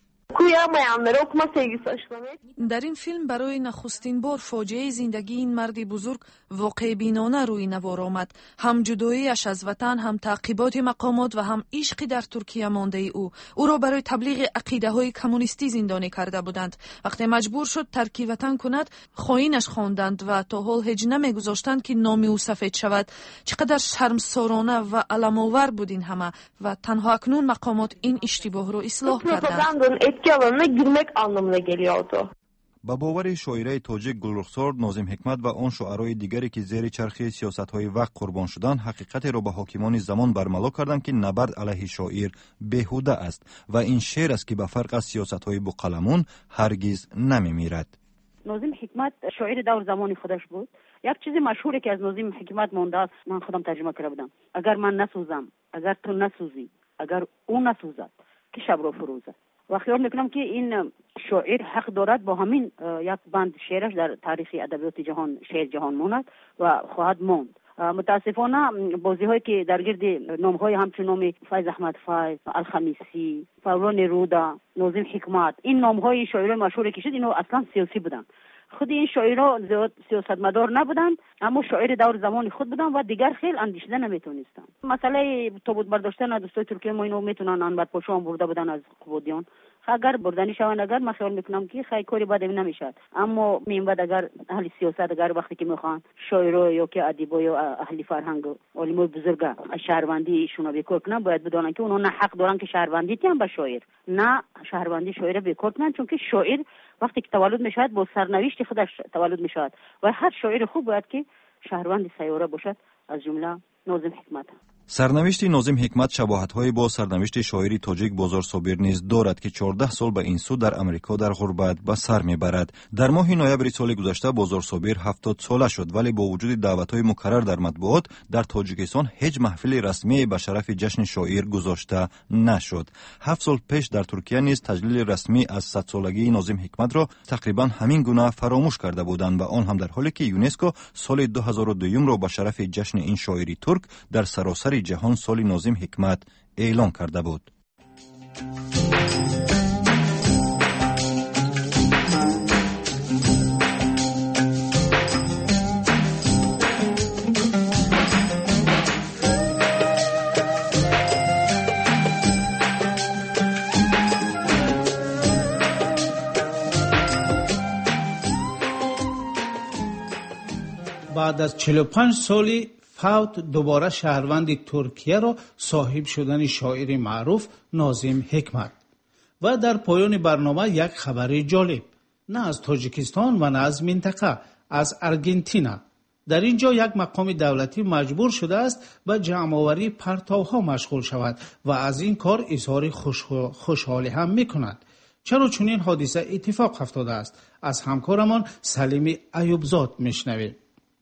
در این فیلم برای نخستین بار فاجعه زندگی این مردی بزرگ واقع بینانه روی نوار آمد. هم جداییش از وطن، هم تعقیبات مقامات و هم عشقی در ترکیه مانده او. او را برای تبلیغ عقیده های کمونیستی زندانی کرده بودند. وقتی مجبور شد ترک وطن کند، خائنش خواندند و تا حال هج نمیگذاشتند که نام او سفید شود. چقدر شرمسارانه و علم‌آور بود این همه و تنها اکنون مقامات این اشتباه را اصلاح کردند. alanına girmek anlamına geliyordu. با باور شاعره تاجیک گلرخسار ناظم حکمت و آن شاعرای دیگری که زیر چرخه سیاست‌های وقت قربان شدند حقیقت را به حاکمان زمان برملا کردند که نبرد علیه شاعر بیهوده است و این شعر است که به فرق از سیاست‌های بوقلمون هرگز نمی‌میرد. ناظم حکمت شاعر دور زمان خودش بود. یک چیز مشهوری که از ناظم حکمت مونده است، من خودم ترجمه کرده بودم: اگر من نسوزم، اگر تو نسوزی، اگر او نسوزد که شب را فروزد. و خیال میکنم که این شاعر حق دارد با همین یک بند شعرش در تاریخ ادبیات جهان شعر جهان ماند و خواهد ماند. متاسفانه بازی هایی که در گرد نام های همچون نام فیض احمد فیض، الخمیسی، فولان رودا، ناظم حکمت، این نام های شاعران مشهور که شد اینا اصلا سیاسی بودن. خود این شاعرها زیاد سیاستمدار نبودند اما شاعر دور زمان خود بودند و دیگر خیلی اندیشیده نمیتونستند. مسئله تابوت برداشتن دوستای ترکیه ما اینو میتونن انبت پاشو هم برده بودن از قبادیان. اگر بردنی شوند اگر من خیال میکنم که خیلی کاری بد نمیشد. اما میم بعد اگر اهل سیاست اگر وقتی که میخوان شاعرها یا که ادیبا یا اهل فرهنگ علمای بزرگ شهروندی ایشونا بیکار کنن باید بدونن که اونا نه حق دارن که شهروندی تیم به شاعر، نه شهروندی شاعر بیکار کنن، چون که شاعر وقتی که تولد میشود با سرنوشت خودش تولد میشود و هر شاعر خوب باید که شهروند سیاره باشد، از جمله ناظم حکمت. سرنوشت ناظم حکمت شباهت‌های با سرنوشت شاعری تاجیک بازار صابر نیز دارد که چهارده سال به این سو در امریکا در غربت به سر میبرد. در ماه نوامبر سال گذشته بازار صابر هفتاد ساله شد ولی با وجود دعوت‌های مکرر در مطبوعات در تاجیکستان هیچ محفل رسمی به شرف جشن شاعر گذاشته نشد. هفت سال پیش در ترکیه نیز تجلیل رسمی از صد سالگی ناظم حکمت را تقریبا همین گونه فراموش کرده بودند و آن هم در حالی که یونسکو سال دو هزار و دو را به شرف جشن این شاعری ترک در سراسر جهان سال ناظم حکمت اعلان کرده بود. بعد از چهل و پنج سالی فوت دوباره شهروند ترکیه را صاحب شدن شاعر معروف ناظم حکمت. و در پایان برنامه یک خبر جالب، نه از تاجیکستان و نه از منطقه، از آرژانتین. در اینجا یک مقام دولتی مجبور شده است به جمع‌آوری پرتوها مشغول شود و از این کار اظهار خوشحالی هم می‌کند. چرا چنین حادثه اتفاق افتاده است؟ از همکارمان سلیم ایوبزاد میشنویم.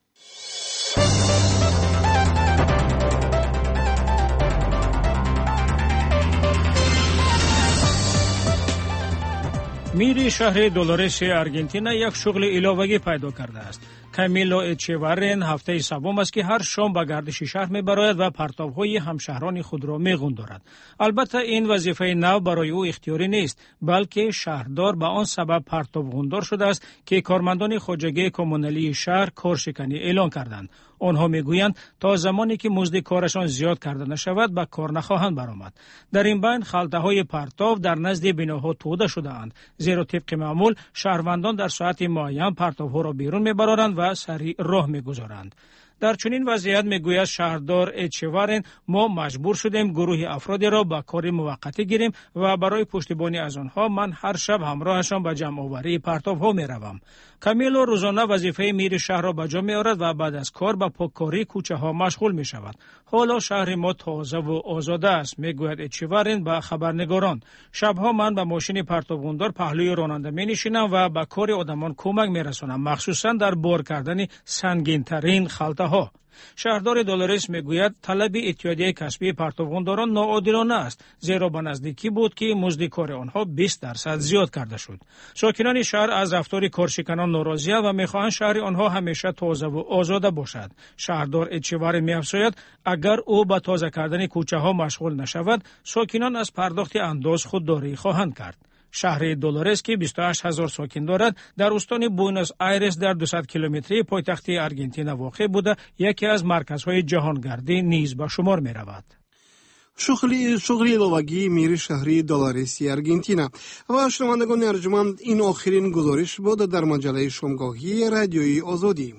میری شهر دولارس آرژانتین یک شغل علاوه‌ای پیدا کرده است. کامیلو اچوارین هفته سوم است که هر شام به گردش شهر می‌براید و پرتاب‌های همشهران خود را می‌غوندارد. البته این وظیفه نو برای او اختیاری نیست، بلکه شهردار به آن سبب پرتاب غوندار شده است که کارمندان خواجگی کمونالی شهر کارشکنی اعلان کردند. آنها میگویند تا زمانی که مزد کارشان زیاد کرده نشود به کار نخواهند برآمد. در این بین خلطه‌های پرتاب در نزد بناها توده شده‌اند، زیرا طبق معمول شهروندان در ساعت معین پرتاب‌ها را بیرون می‌برند و سریع راه می‌گذارند. در چنین وضعیت میگوید شهردار اچوارین ما مجبور شدیم گروه افرادی را به کار موقتی گیریم و برای پشتیبانی از آنها من هر شب همراهشان به جمع آوری پرتاب‌ها میروم. کامیلو روزانه وظیفه میر شهر را به جا می‌آورد و بعد از کار به پاککاری کوچه ها مشغول می شود. حالا شهر ما تازه و آزاده است، میگوید اچوارین به خبرنگاران. شبها من به ماشین پرتاب‌غوندار پهلوی راننده می نشینم و به کار آدمان کمک می رسانم، مخصوصا در بار کردن سنگین‌ترین خلطه ها. شهردار دولارس میگوید طلب اتحادیه کسبی پرتاب‌غونداران ناعادلانه است، زیرا به نزدیکی بود که مزد کار آنها بیست درصد زیاد کرده شد. ساکنان شهر از رفتار کارشکنان ناراضی‌اند و میخواهند شهر آنها همیشه تازه و آزاده باشد. شهردار اچوار می‌افزاید اگر او به تازه کردن کوچه ها مشغول نشود، ساکنان از پرداخت انداز خودداری خواهند کرد. شهر دولارس که بیست و هشت هزار ساکن دارد، در استان بوئنوس آیرس در دویست کیلومتری پایتخت آرژانتین واقع بوده، یکی از مرکزهای جهانگردی نیز به شمار می رود. شغلی شغلی علاوگی میر شهری دولارسی آرژانتین. و شنوندگان ارجمند، این آخرین گزارش بود در مجله شامگاهی رادیوی آزادی.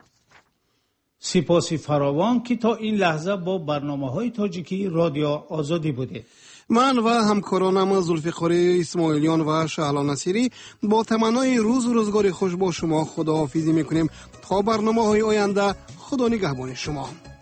سپاسی فراوان که تا این لحظه با برنامه‌های تاجیکی رادیو آزادی بوده. من و همکارانم زلفقار اسماعیلیان و شهلا نصیری با تمنای روز و روزگار خوش با شما خداحافظی میکنیم تا برنامه‌های آینده. خدا نگهبان شما.